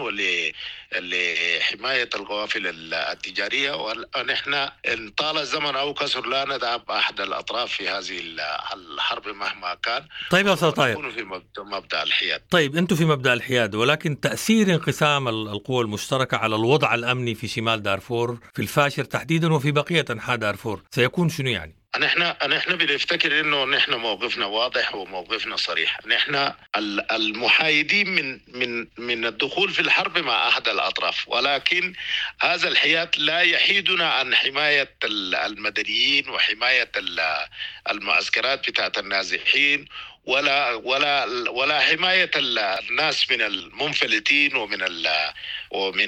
ولحماية القوافل التجارية، ونحن إن طال الزمن أو كسر لا ندعم أحد الأطراف في هذه الحرب مهما كان. طيب يا أستاذ طاهر، نكون في مبدأ الحياد. طيب أنتم في مبدأ الحياد، ولكن تأثير انقسام القوى المشتركة على الوضع الأمني في شمال دارفور، في الفاشر تحديدا وفي بقية أنحاء دارفور، سيكون شنو يعني؟ نحن نحن بنفتكر انه نحن موقفنا واضح وموقفنا صريح. نحن المحايدين من من من الدخول في الحرب مع احد الاطراف، ولكن هذا الحياد لا يحيدنا عن حمايه المدنيين وحمايه المعسكرات بتاعت النازحين، ولا ولا ولا حماية الناس من المنفلتين ومن ومن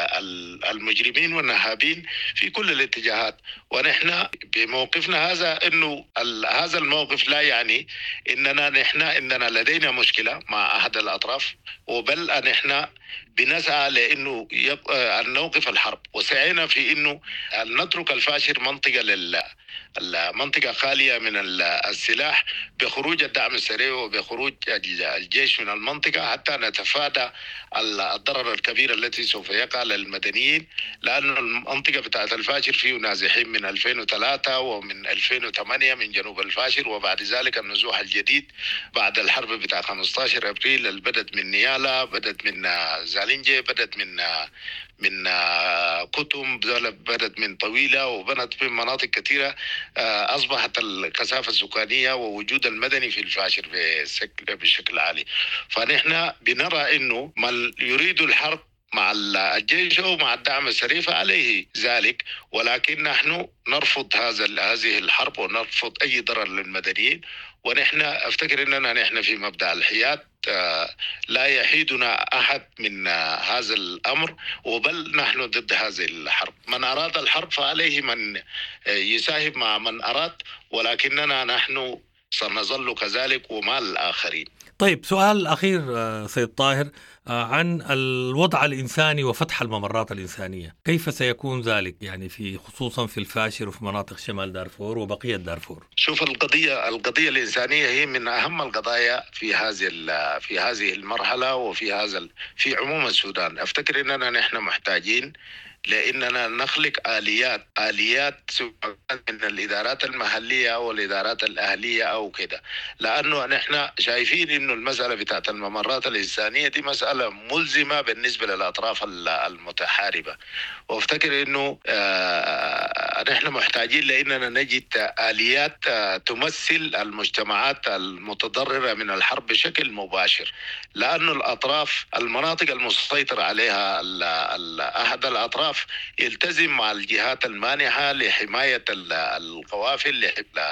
المجرمين والنهابين في كل الاتجاهات. ونحن بموقفنا هذا انه هذا الموقف لا يعني اننا نحن اننا لدينا مشكلة مع احد الاطراف، وبل ان احنا بنسعى لانه ان نوقف الحرب، وسعينا في انه نترك الفاشر منطقة لل المنطقة خالية من السلاح بخروج الدعم السريع وبخروج الجيش من المنطقة، حتى نتفادى الضرر الكبير التي سوف يقع للمدنيين، لأن المنطقة بتاعت الفاشر فيه نازحين من ألفين وثلاثة ومن ألفين وثمانية من جنوب الفاشر، وبعد ذلك النزوح الجديد بعد الحرب بتاع خمسة عشر أبريل اللي بدت من نيالا، بدت من زالينجي، بدت من من كتم، بدت من طويلة، وبنت من مناطق كثيرة. أصبحت الكثافة السكانية ووجود المدني في الفاشر بشكل عالي. فنحن بنرى إنه من يريد الحرب مع الجيش أو مع الدعم السريع فعليه ذلك، ولكن نحن نرفض هذا هذه الحرب ونرفض أي ضرر للمدنيين. ونحن أفتكر أننا نحن في مبدأ الحياد، لا يحيدنا أحد من هذا الأمر، وبل نحن ضد هذه الحرب. من أراد الحرب فعليه من يساهم مع من أراد، ولكننا نحن سنظل كذلك ومع الآخرين. طيب، سؤال أخير سيد طاهر عن الوضع الإنساني وفتح الممرات الإنسانية، كيف سيكون ذلك يعني في خصوصا في الفاشر وفي مناطق شمال دارفور وبقية دارفور؟ شوف، القضية القضية الإنسانية هي من أهم القضايا في هذه في هذه المرحلة وفي هذا في عموم السودان. أفتكر أننا نحن محتاجين لأننا نخلق آليات آليات سواء من الإدارات المحلية أو الإدارات الأهلية أو كده، لأنه نحن شايفين إنه المسألة بتاعت الممرات الإنسانية دي مسألة ملزمة بالنسبة للأطراف المتحاربة. وافتكر إنه آه نحن محتاجين لأننا نجد آليات آه تمثل المجتمعات المتضررة من الحرب بشكل مباشر، لأنه الأطراف المناطق المسيطر عليها أحد الأطراف يلتزم مع الجهات المانحة لحماية القوافل،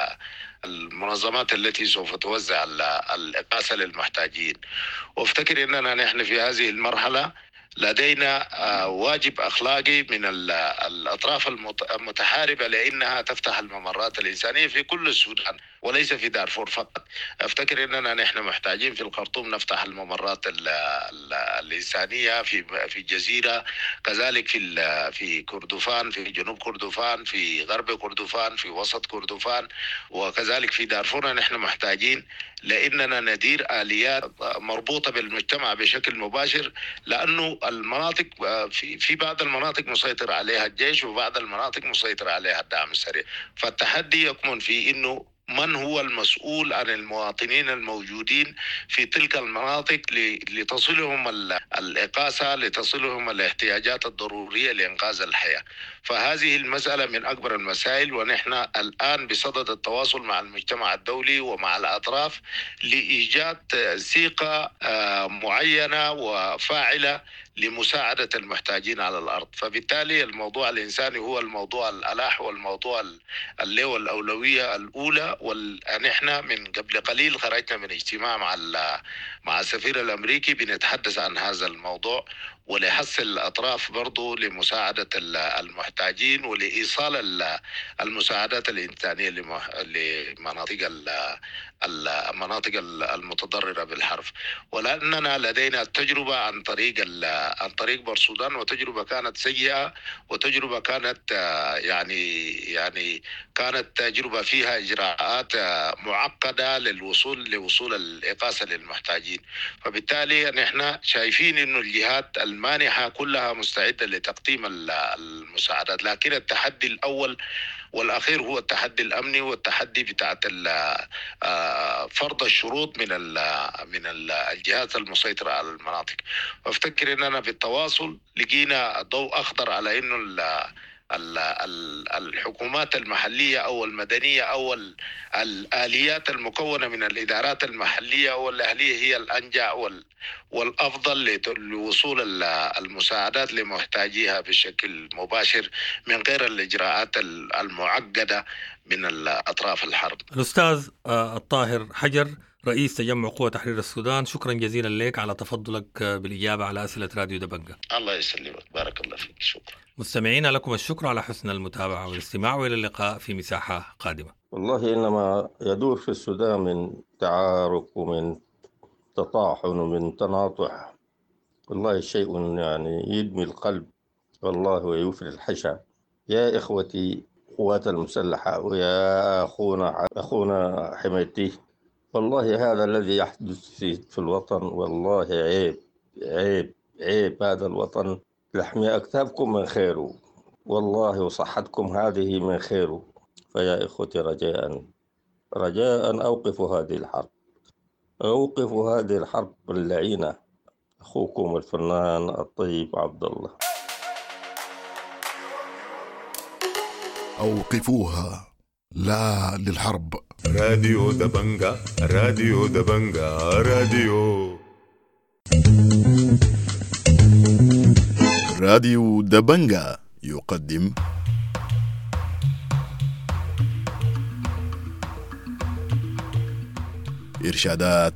المنظمات التي سوف توزع الإقاسة للمحتاجين. وافتكر أننا نحن في هذه المرحلة لدينا واجب أخلاقي من الأطراف المتحاربة لأنها تفتح الممرات الإنسانية في كل السودان وليس في دارفور فقط. أفتكر أننا نحن محتاجين في الخرطوم نفتح الممرات الإنسانية في في الجزيرة، كذلك في في كردفان، في جنوب كردفان، في غرب كردفان، في وسط كردفان، وكذلك في دارفور. نحن محتاجين لأننا ندير آليات مربوطة بالمجتمع بشكل مباشر، لأنه المناطق في في بعض المناطق مسيطر عليها الجيش وبعض المناطق مسيطر عليها الدعم السريع. فالتحدي يكمن في إنه من هو المسؤول عن المواطنين الموجودين في تلك المناطق لتصلهم الإقاسة، لتصلهم الاحتياجات الضرورية لإنقاذ الحياة. فهذه المسألة من أكبر المسائل، ونحن الآن بصدد التواصل مع المجتمع الدولي ومع الأطراف لإيجاد ثقة معينة وفاعلة لمساعدة المحتاجين على الأرض. فبالتالي الموضوع الإنساني هو الموضوع الألاح والموضوع اللي هو الأولوية الأولى. ونحن من قبل قليل خرجنا من اجتماع مع مع السفير الأمريكي بنتحدث عن هذا الموضوع، ولحث الأطراف برضو لمساعدة المحتاجين ولإيصال المساعدات الإنسانية لمناطق المناطق المتضررة بالحرب. ولأننا لدينا تجربة عن طريق عن طريق بورسودان، وتجربة كانت سيئة، وتجربة كانت يعني يعني كانت تجربة فيها إجراءات معقدة للوصول لوصول الإغاثة للمحتاجين. فبالتالي نحن شايفين إنه الجهات المانحة كلها مستعدة لتقديم المساعدات، لكن التحدي الأول والأخير هو التحدي الأمني والتحدي بتاعة فرض الشروط من من الجهات المسيطرة على المناطق. وافتكر إننا في التواصل لقينا ضوء أخضر على إنه الحكومات المحلية أو المدنية أو الآليات المكونة من الإدارات المحلية أو الأهلية هي الأنجع والأفضل لوصول المساعدات لمحتاجيها بشكل مباشر من غير الإجراءات المعقدة من الأطراف الحرب. الأستاذ الطاهر حجر، رئيس تجمع قوة تحرير السودان، شكرا جزيلا لك على تفضلك بالإجابة على أسئلة راديو دبنجة. الله يسلمك، بارك الله فيك، شكرا. مستمعين لكم الشكر على حسن المتابعة والاستماع، وإلى اللقاء في مساحة قادمة. والله إنما يدور في السودان من تعارك ومن تطاحن ومن تناطح، والله شيء يعني يدمي القلب والله ويوفي الحشا. يا إخوتي قوات المسلحة ويا أخونا أخونا حميتي، والله هذا الذي يحدث في الوطن والله عيب عيب عيب. هذا الوطن لحمي أكتافكم من خيره والله، وصحتكم هذه من خيره. فيا إخوتي رجاء رجاء أوقفوا هذه الحرب، أوقفوا هذه الحرب اللعينة. أخوكم الفنان الطيب عبد الله. أوقفوها، لا للحرب. راديو دبنجة، راديو دبنجة، راديو راديو دبنجة يقدم إرشادات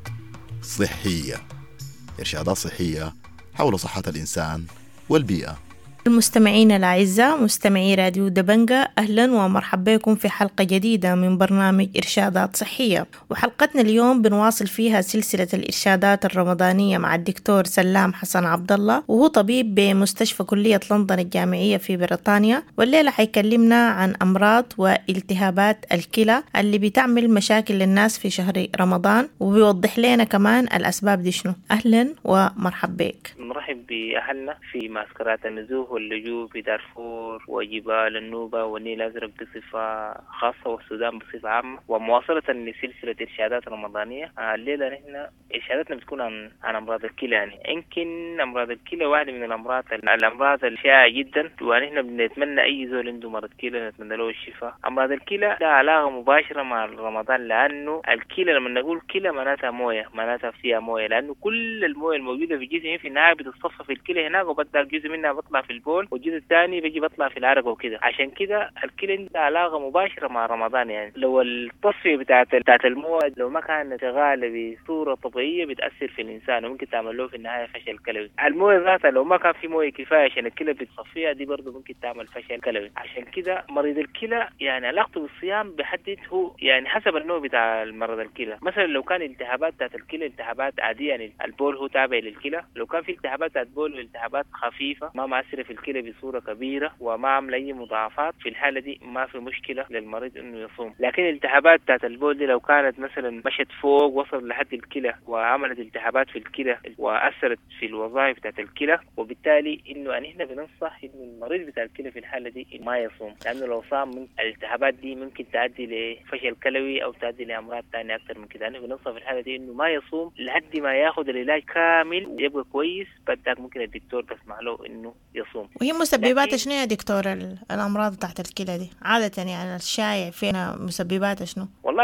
صحية، إرشادات صحية حول صحة الإنسان والبيئة. المستمعين الأعزاء مستمعي راديو دبنجة، أهلا ومرحبا بكم في حلقة جديدة من برنامج إرشادات صحية. وحلقتنا اليوم بنواصل فيها سلسلة الإرشادات الرمضانية مع الدكتور سلام حسن عبد الله، وهو طبيب بمستشفى كلية لندن الجامعية في بريطانيا. والليلة حيكلمنا عن أمراض والتهابات الكلى اللي بتعمل مشاكل للناس في شهر رمضان، وبيوضح لنا كمان الأسباب دي شنو. أهلا ومرحبا بك. نرحب بأهلنا في معسكرات النزوه واللجوء في دارفور وجبال النوبة والنيل الأزرق بصفة خاصة والسودان بصفة عامة، ومواصلة لسلسلة إرشادات رمضانية. الليلة نحن إرشاداتنا بتكون عن عن أمراض الكلى. يعني يمكن أمراض الكلى واحدة من الأمراض الأمراض الشائعة جدا، ونحن بنتمنى أي زول عنده مرض كلى نتمنى له الشفاء. أمراض الكلى لها علاقة مباشرة مع رمضان، لأنه الكلى لما نقول كلى معناتها موية، معناتها فيها موية، لأنه كل الموية الموجودة في الجسم في النهاية بتصفى في الكلى هناك، وبدأ جزء منها بطلع في البول والجزء الثاني بيجي بطلع في العرق وكده. عشان كده الكلى عندها علاقة مباشرة مع رمضان. يعني لو التصفية بتاعت بتاعت الموية لو ما كانت شغالة بصورة طبيعية بتأثر في الإنسان وممكن تعمل له في النهاية فشل كلوي. الموية ذاتها لو ما كان في موية كفاية عشان الكلى بتصفيها دي برضه ممكن تعمل فشل كلوي. عشان كده مريض الكلى يعني علاقته بالصيام بيحدد هو يعني حسب النوع بتاع المرض الكلى. مثلا لو كان التهابات بتاعت الكلى التهابات عادية، يعني البول هو تابع للكلى، لو كان في التهابات بتاعت بول والتهابات خفيفة ما مؤثرة في الكلى بصورة كبيرة وما عاملة أي مضاعفات، في الحالة دي ما في مشكلة للمريض إنه يصوم. لكن الالتهابات بتاعت البول دي لو كانت مثلا مشت فوق وصل لحد الكلى وعملت التهابات في الكلى وأثرت في الوظائف بتاعت الكلى، وبالتالي إنه نحن بننصح إنه المريض بتاع الكلى في الحالة دي ما يصوم، لأنه لو صام من الالتهابات دي ممكن تؤدي لفشل كلوي أو تؤدي لأمراض تانية أكثر من كده. نحن بننصح في الحالة دي إنه ما يصوم لحد ما ياخد العلاج كامل ويبقى كويس، بعدك ممكن الدكتور تسمح له إنه يصوم. وهي مسببات شنو يا دكتور الأمراض تحت الكلى دي عادة؟ يعني الشائع فينا مسببات شنو؟ والله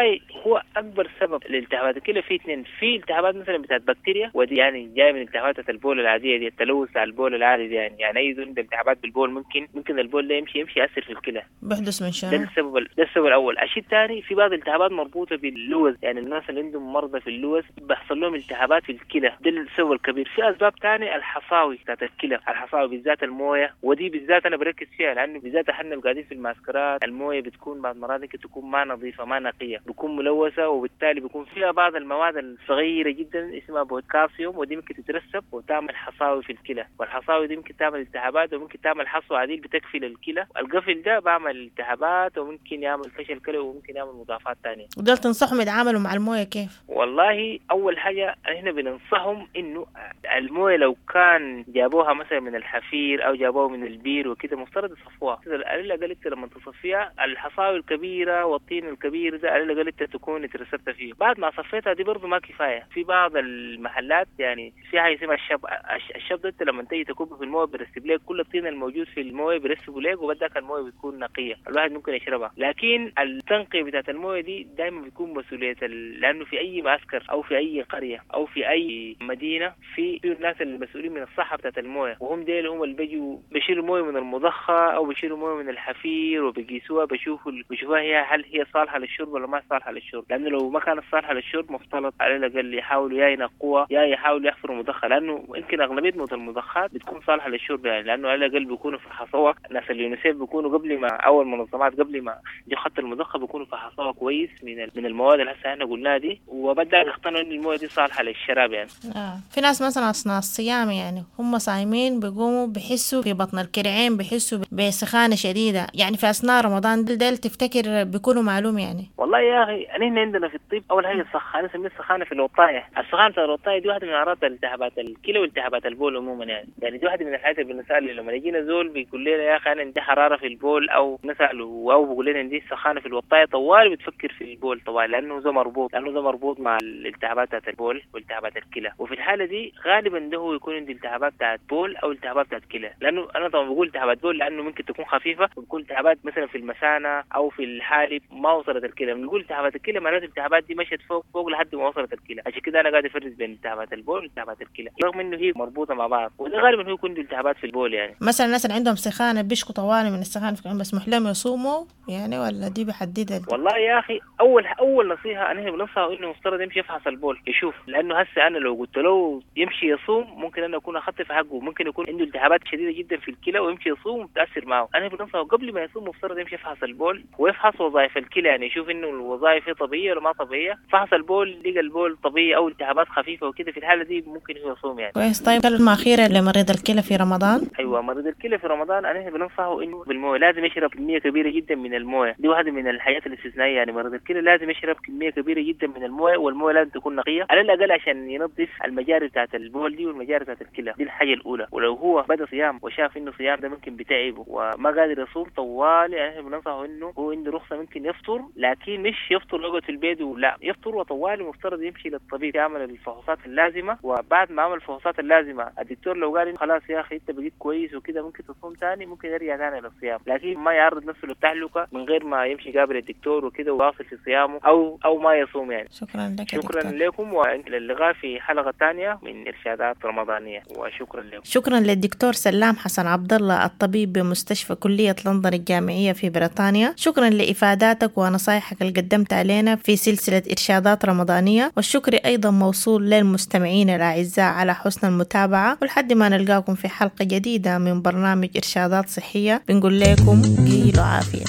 هو اكبر سبب لالتهابات الكلى في اثنين. في التهابات مثلا بتاعت بكتيريا، ودي يعني جايه من التهابات البول العاديه دي، التلوث على البول العادي دي، يعني يعني اي عنده التهابات بالبول ممكن ممكن البول ده يمشي يمشي ياثر في الكلى، بيحدث من ده شان. السبب ده السبب الاول. الشيء الثاني في بعض الالتهابات مربوطه باللوز، يعني الناس اللي عندهم مرضى في اللوز بيحصل لهم التهابات في الكلى، ده السبب الكبير. في اسباب ثانيه الحصاوي بتاعت الكلى، الحصاوي بالذات المويه، ودي بالذات انا بركز فيها لانه بالذات احنا قاعدين في المعسكرات المويه بتكون بعض مرات تكون ما نظيفه ما نقيه، بتكون ملوثه، وبالتالي بيكون فيها بعض المواد الصغيره جدا اسمها بوتاسيوم، ودي ممكن تترسب وتعمل حصاوي في الكلى، والحصاوي دي ممكن تعمل التهابات وممكن تعمل حصوه عديل بتكفي الكلى. القفل ده بعمل التهابات وممكن يعمل فشل كلى وممكن يعمل مضاعفات ثانيه. ودول تنصحهم يتعاملوا مع المويه كيف؟ والله اول حاجه احنا بننصحهم انه المويه لو كان جابوها مثلا من الحفير او جابوها من البير وكده مفترض يصفوها. على الاقل انت لما تصفيها الحصاوي الكبيره والطين الكبير ده على الاقل انت تكون ترسبت فيه. بعد ما صفيتها دي برضه ما كفايه، في بعض المحلات يعني في حاجه اسمها الشب. الشب ده انت لما تيجي تكبه في المويه بيرسب لك كل الطين الموجود في المويه بيرسبوا لك، وبدك المويه بتكون نقيه الواحد ممكن يشربها. لكن التنقيه بتاعت المويه دي دائما بتكون مسؤوليه ال... لانه في اي معسكر او في اي قريه او في اي مدينه في في الناس المسؤولين من الصحه بتاعت المويه، وهم ديل هم اللي بيجوا بيشيلوا مويه من المضخه او بيشيلوا مويه من الحفير وبيقيسوها، بيشوفوا بيشوفوها هي هل هي صالحه للشرب ولا ما صالحه للشرب. لانه لو ما كانت صالحه للشرب مفترض على الاقل يحاولوا يا ينقوها يا يحاولوا يحفروا مضخه، لانه يمكن اغلبيه موت المضخات بتكون صالحه للشرب، يعني لانه على الاقل بيكونوا في حصوه. ناس اليونيسيف بيكونوا قبل ما اول منظمات قبل ما يجي خط المضخه بيكونوا في حصوه كويس من من المواد اللي هسه احنا قلناها دي، وبدأ يقتنعوا ان المويه دي صالحه للشراب يعني. آه. في ناس مثلا اثناء الصيام يعني هم صايمين بيقوموا بيحسوا في بطن الكرعين، بيحسوا بسخانه شديده، يعني في اثناء رمضان ديل تفتكر بيكونوا معلوم يعني؟ والله يا اخي احنا عندنا في الطب اول حاجه السخانه نسميها السخانه في الوطايه. السخانه في الوطايه دي واحده من اعراض التهابات الكلى والتهابات البول عموما يعني. يعني دي واحده من الحاجات اللي بنسال لما يجينا زول بيقول لنا يا اخي انا عندي حراره في البول او نساله او بيقول لنا عندي سخانه في الوطايه طوال بتفكر في البول طوال، لانه ده مربوط لانه ده مربوط مع الالتهابات بتاعت البول والتهابات الكلى. وفي الحاله دي غالبا ده هو يكون عندي التهابات بتاعت بول او التهابات بتاعت كلى، لانه انا طبعا بقول التهابات بول لانه ممكن تكون خفيفه، وبقول التهابات مثلا في المثانه او في الحالب ما وصلت الكلى. بنقول التهابات الكلى معناته الالتهابات دي مشت فوق فوق لحد ما وصلت الكلى، عشان كده انا قاعد افرز بين التهابات البول والتهابات الكلى رغم انه هي مربوطه مع بعض، وده غالبا هو يكون التهابات في البول يعني. مثلا الناس اللي عندهم سخانه بيشكوا طوالي من السخانه في مسموح لهم يصوموا يعني ولا دي بحددها؟ والله يا اخي اول اول نصيحه انا بنصحه انه مفترض يمشي يفحص البول يشوف، لانه هسه انا لو قلت له يمشي يصوم ممكن انا اكون اخذت في حقه، ممكن يكون عنده التهابات شديده جدا في الكلى ويمشي يصوم وتاثر معه. انا بنصحه قبل ما يصوم مفترض يمشي يفحص البول ويفحص وظائف الكلى، يعني يشوف انه الوظائف طبيعيه ولا ما طبيعيه. فحص البول لقى البول طبيعي او التهابات خفيفه وكده، في الحاله دي ممكن هو يصوم يعني. كويس. طيب كلمه اخيره لمريض الكلى في رمضان. ايوه مريض الكلى في رمضان انا بنصحه انه بالمويه لازم يشرب كميه كبيره جدا من المويه، دي واحده من الحاجات الاستثنائيه يعني. مريض الكلى لازم يشرب كميه كبيره جدا من المويه، والمويه لازم تكون نقيه على الاقل عشان ينظف المجاري بتاعت البول دي والمجاري بتاعت الكلى، دي الحاجه الاولى. ولو هو بدا صيام وشاف انه صيام ده ممكن بتعبه وما قادر يصوم طوال، يعني بننصحه انه هو عنده رخصه ممكن يفطر، لكن مش يفطر يقعد في البيت ولا يفطر وطوال مفترض يمشي للطبيب يعمل الفحوصات اللازمه، وبعد ما عمل الفحوصات اللازمه الدكتور لو قال خلاص يا اخي انت بقيت كويس وكده ممكن تصوم ثاني، ممكن يرجع ثاني للصيام، لكن ما يعرض نفسه للتهلكه من غير ما يمشي يقابل الدكتور وكده وواصل في صيامه او او ما يصوم يعني. شكرا لك. شكرا لكم واللقاء في حلقه ثانيه من ارشادات رمضانيه، وشكرا لكم. شكرا للدكتور سلام حسن عبد الله الطبيب بمستشفى كليه لندن الجامعيه في بريطانيا. شكرا لافاداتك ونصائحك اللي قدمت علينا في سلسله ارشادات رمضانيه، والشكر ايضا موصول للمستمعين الاعزاء على حسن المتابعه، ولحد ما نلقاكم في حلقه جديده من برنامج ارشادات صحيه بنقول لكم قيلوا عافيه.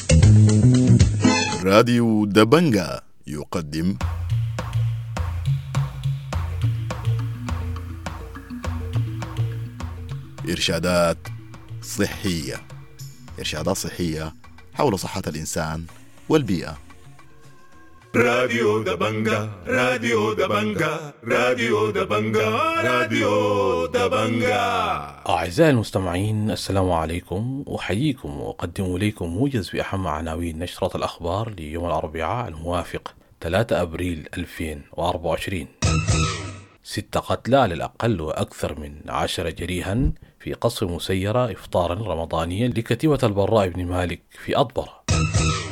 راديو دبنجا يقدم إرشادات صحية. إرشادات صحية حول صحة الإنسان والبيئة. راديو دبنجا راديو دبنجا راديو دبنجا راديو دبنجا. أعزائي المستمعين السلام عليكم، أحييكم وأقدم إليكم موجز بأهم عناوين نشرة الأخبار ليوم الأربعاء الموافق ثلاثة أبريل ألفين وأربعة وعشرين. ستة قتلى على الأقل وأكثر من عشرة جريحا في قصف مسيرة إفطارا رمضانيا لكتيبة البراء بن مالك في أضبرة.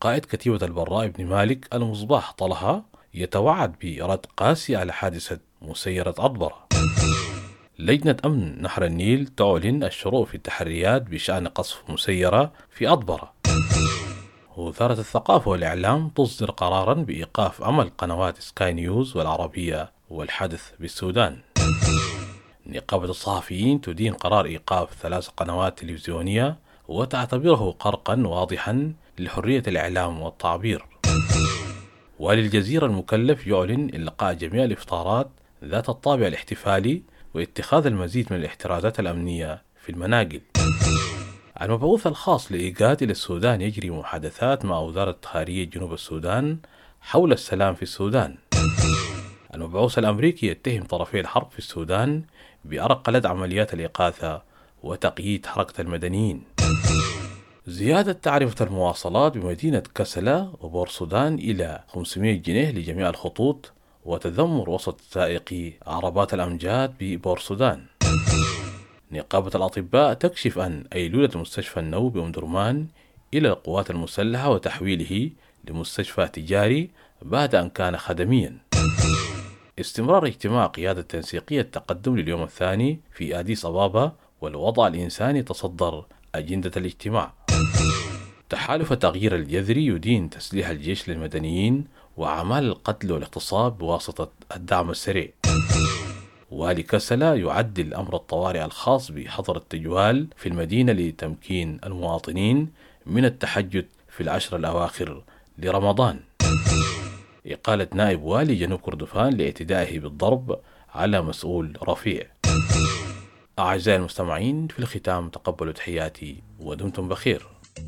قائد كتيبة البراء بن مالك المصباح طلحة يتوعد برد قاسي على حادثة مسيرة أضبرة. لجنة أمن نهر النيل تعلن الشروع في التحريات بشأن قصف مسيرة في أضبرة. وزارة الثقافة والإعلام تصدر قرارا بإيقاف عمل قنوات سكاي نيوز والعربية والحدث بالسودان. نقابة الصحفيين تدين قرار إيقاف ثلاث قنوات تلفزيونية وتعتبره قرقا واضحا لحرية الإعلام والتعبير. والي الجزيرة المكلف يعلن إلقاء جميع الإفطارات ذات الطابع الاحتفالي واتخاذ المزيد من الاحترازات الأمنية في المناقل. المبعوث الخاص لإيجاد إلى السودان يجري محادثات مع وزارة خارجية جنوب السودان حول السلام في السودان. المبعوث الأمريكي يتهم طرفي الحرب في السودان بأرقلة عمليات الإغاثة وتقييد حركة المدنيين. زيادة تعرفة المواصلات بمدينة كسلا وبورسودان إلى خمسمائة جنيه لجميع الخطوط، وتذمر وسط سائقي عربات الأمجاد ببورسودان. نقابة الأطباء تكشف عن أيلولة مستشفى النو بأم درمان إلى القوات المسلحة وتحويله لمستشفى تجاري بعد أن كان خدميا. استمرار اجتماع قيادة تنسيقية التقدم لليوم الثاني في أديس أبابا والوضع الإنساني تصدر أجندة الاجتماع. تحالف تغيير الجذري يدين تسليح الجيش للمدنيين وأعمال القتل والاغتصاب بواسطة الدعم السريع. والي كسلا يعدل أمر الطوارئ الخاص بحظر التجوال في المدينة لتمكين المواطنين من التحجد في العشر الأواخر لرمضان. إقالة نائب والي جنوب كردفان لاعتدائه بالضرب على مسؤول رفيع. أعزائي المستمعين، في الختام تقبلوا تحياتي ودمتم بخير.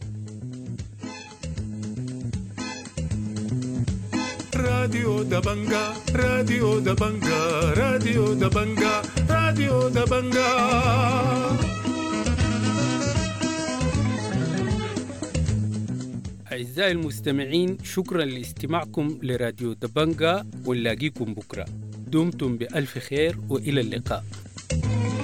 راديو دبنجا راديو دبنجا راديو دبنجا راديو دبنجا. أعزائي المستمعين، شكرا لاستماعكم لراديو دبنجا، ونلاقيكم بكرة. دمتم بألف خير وإلى اللقاء.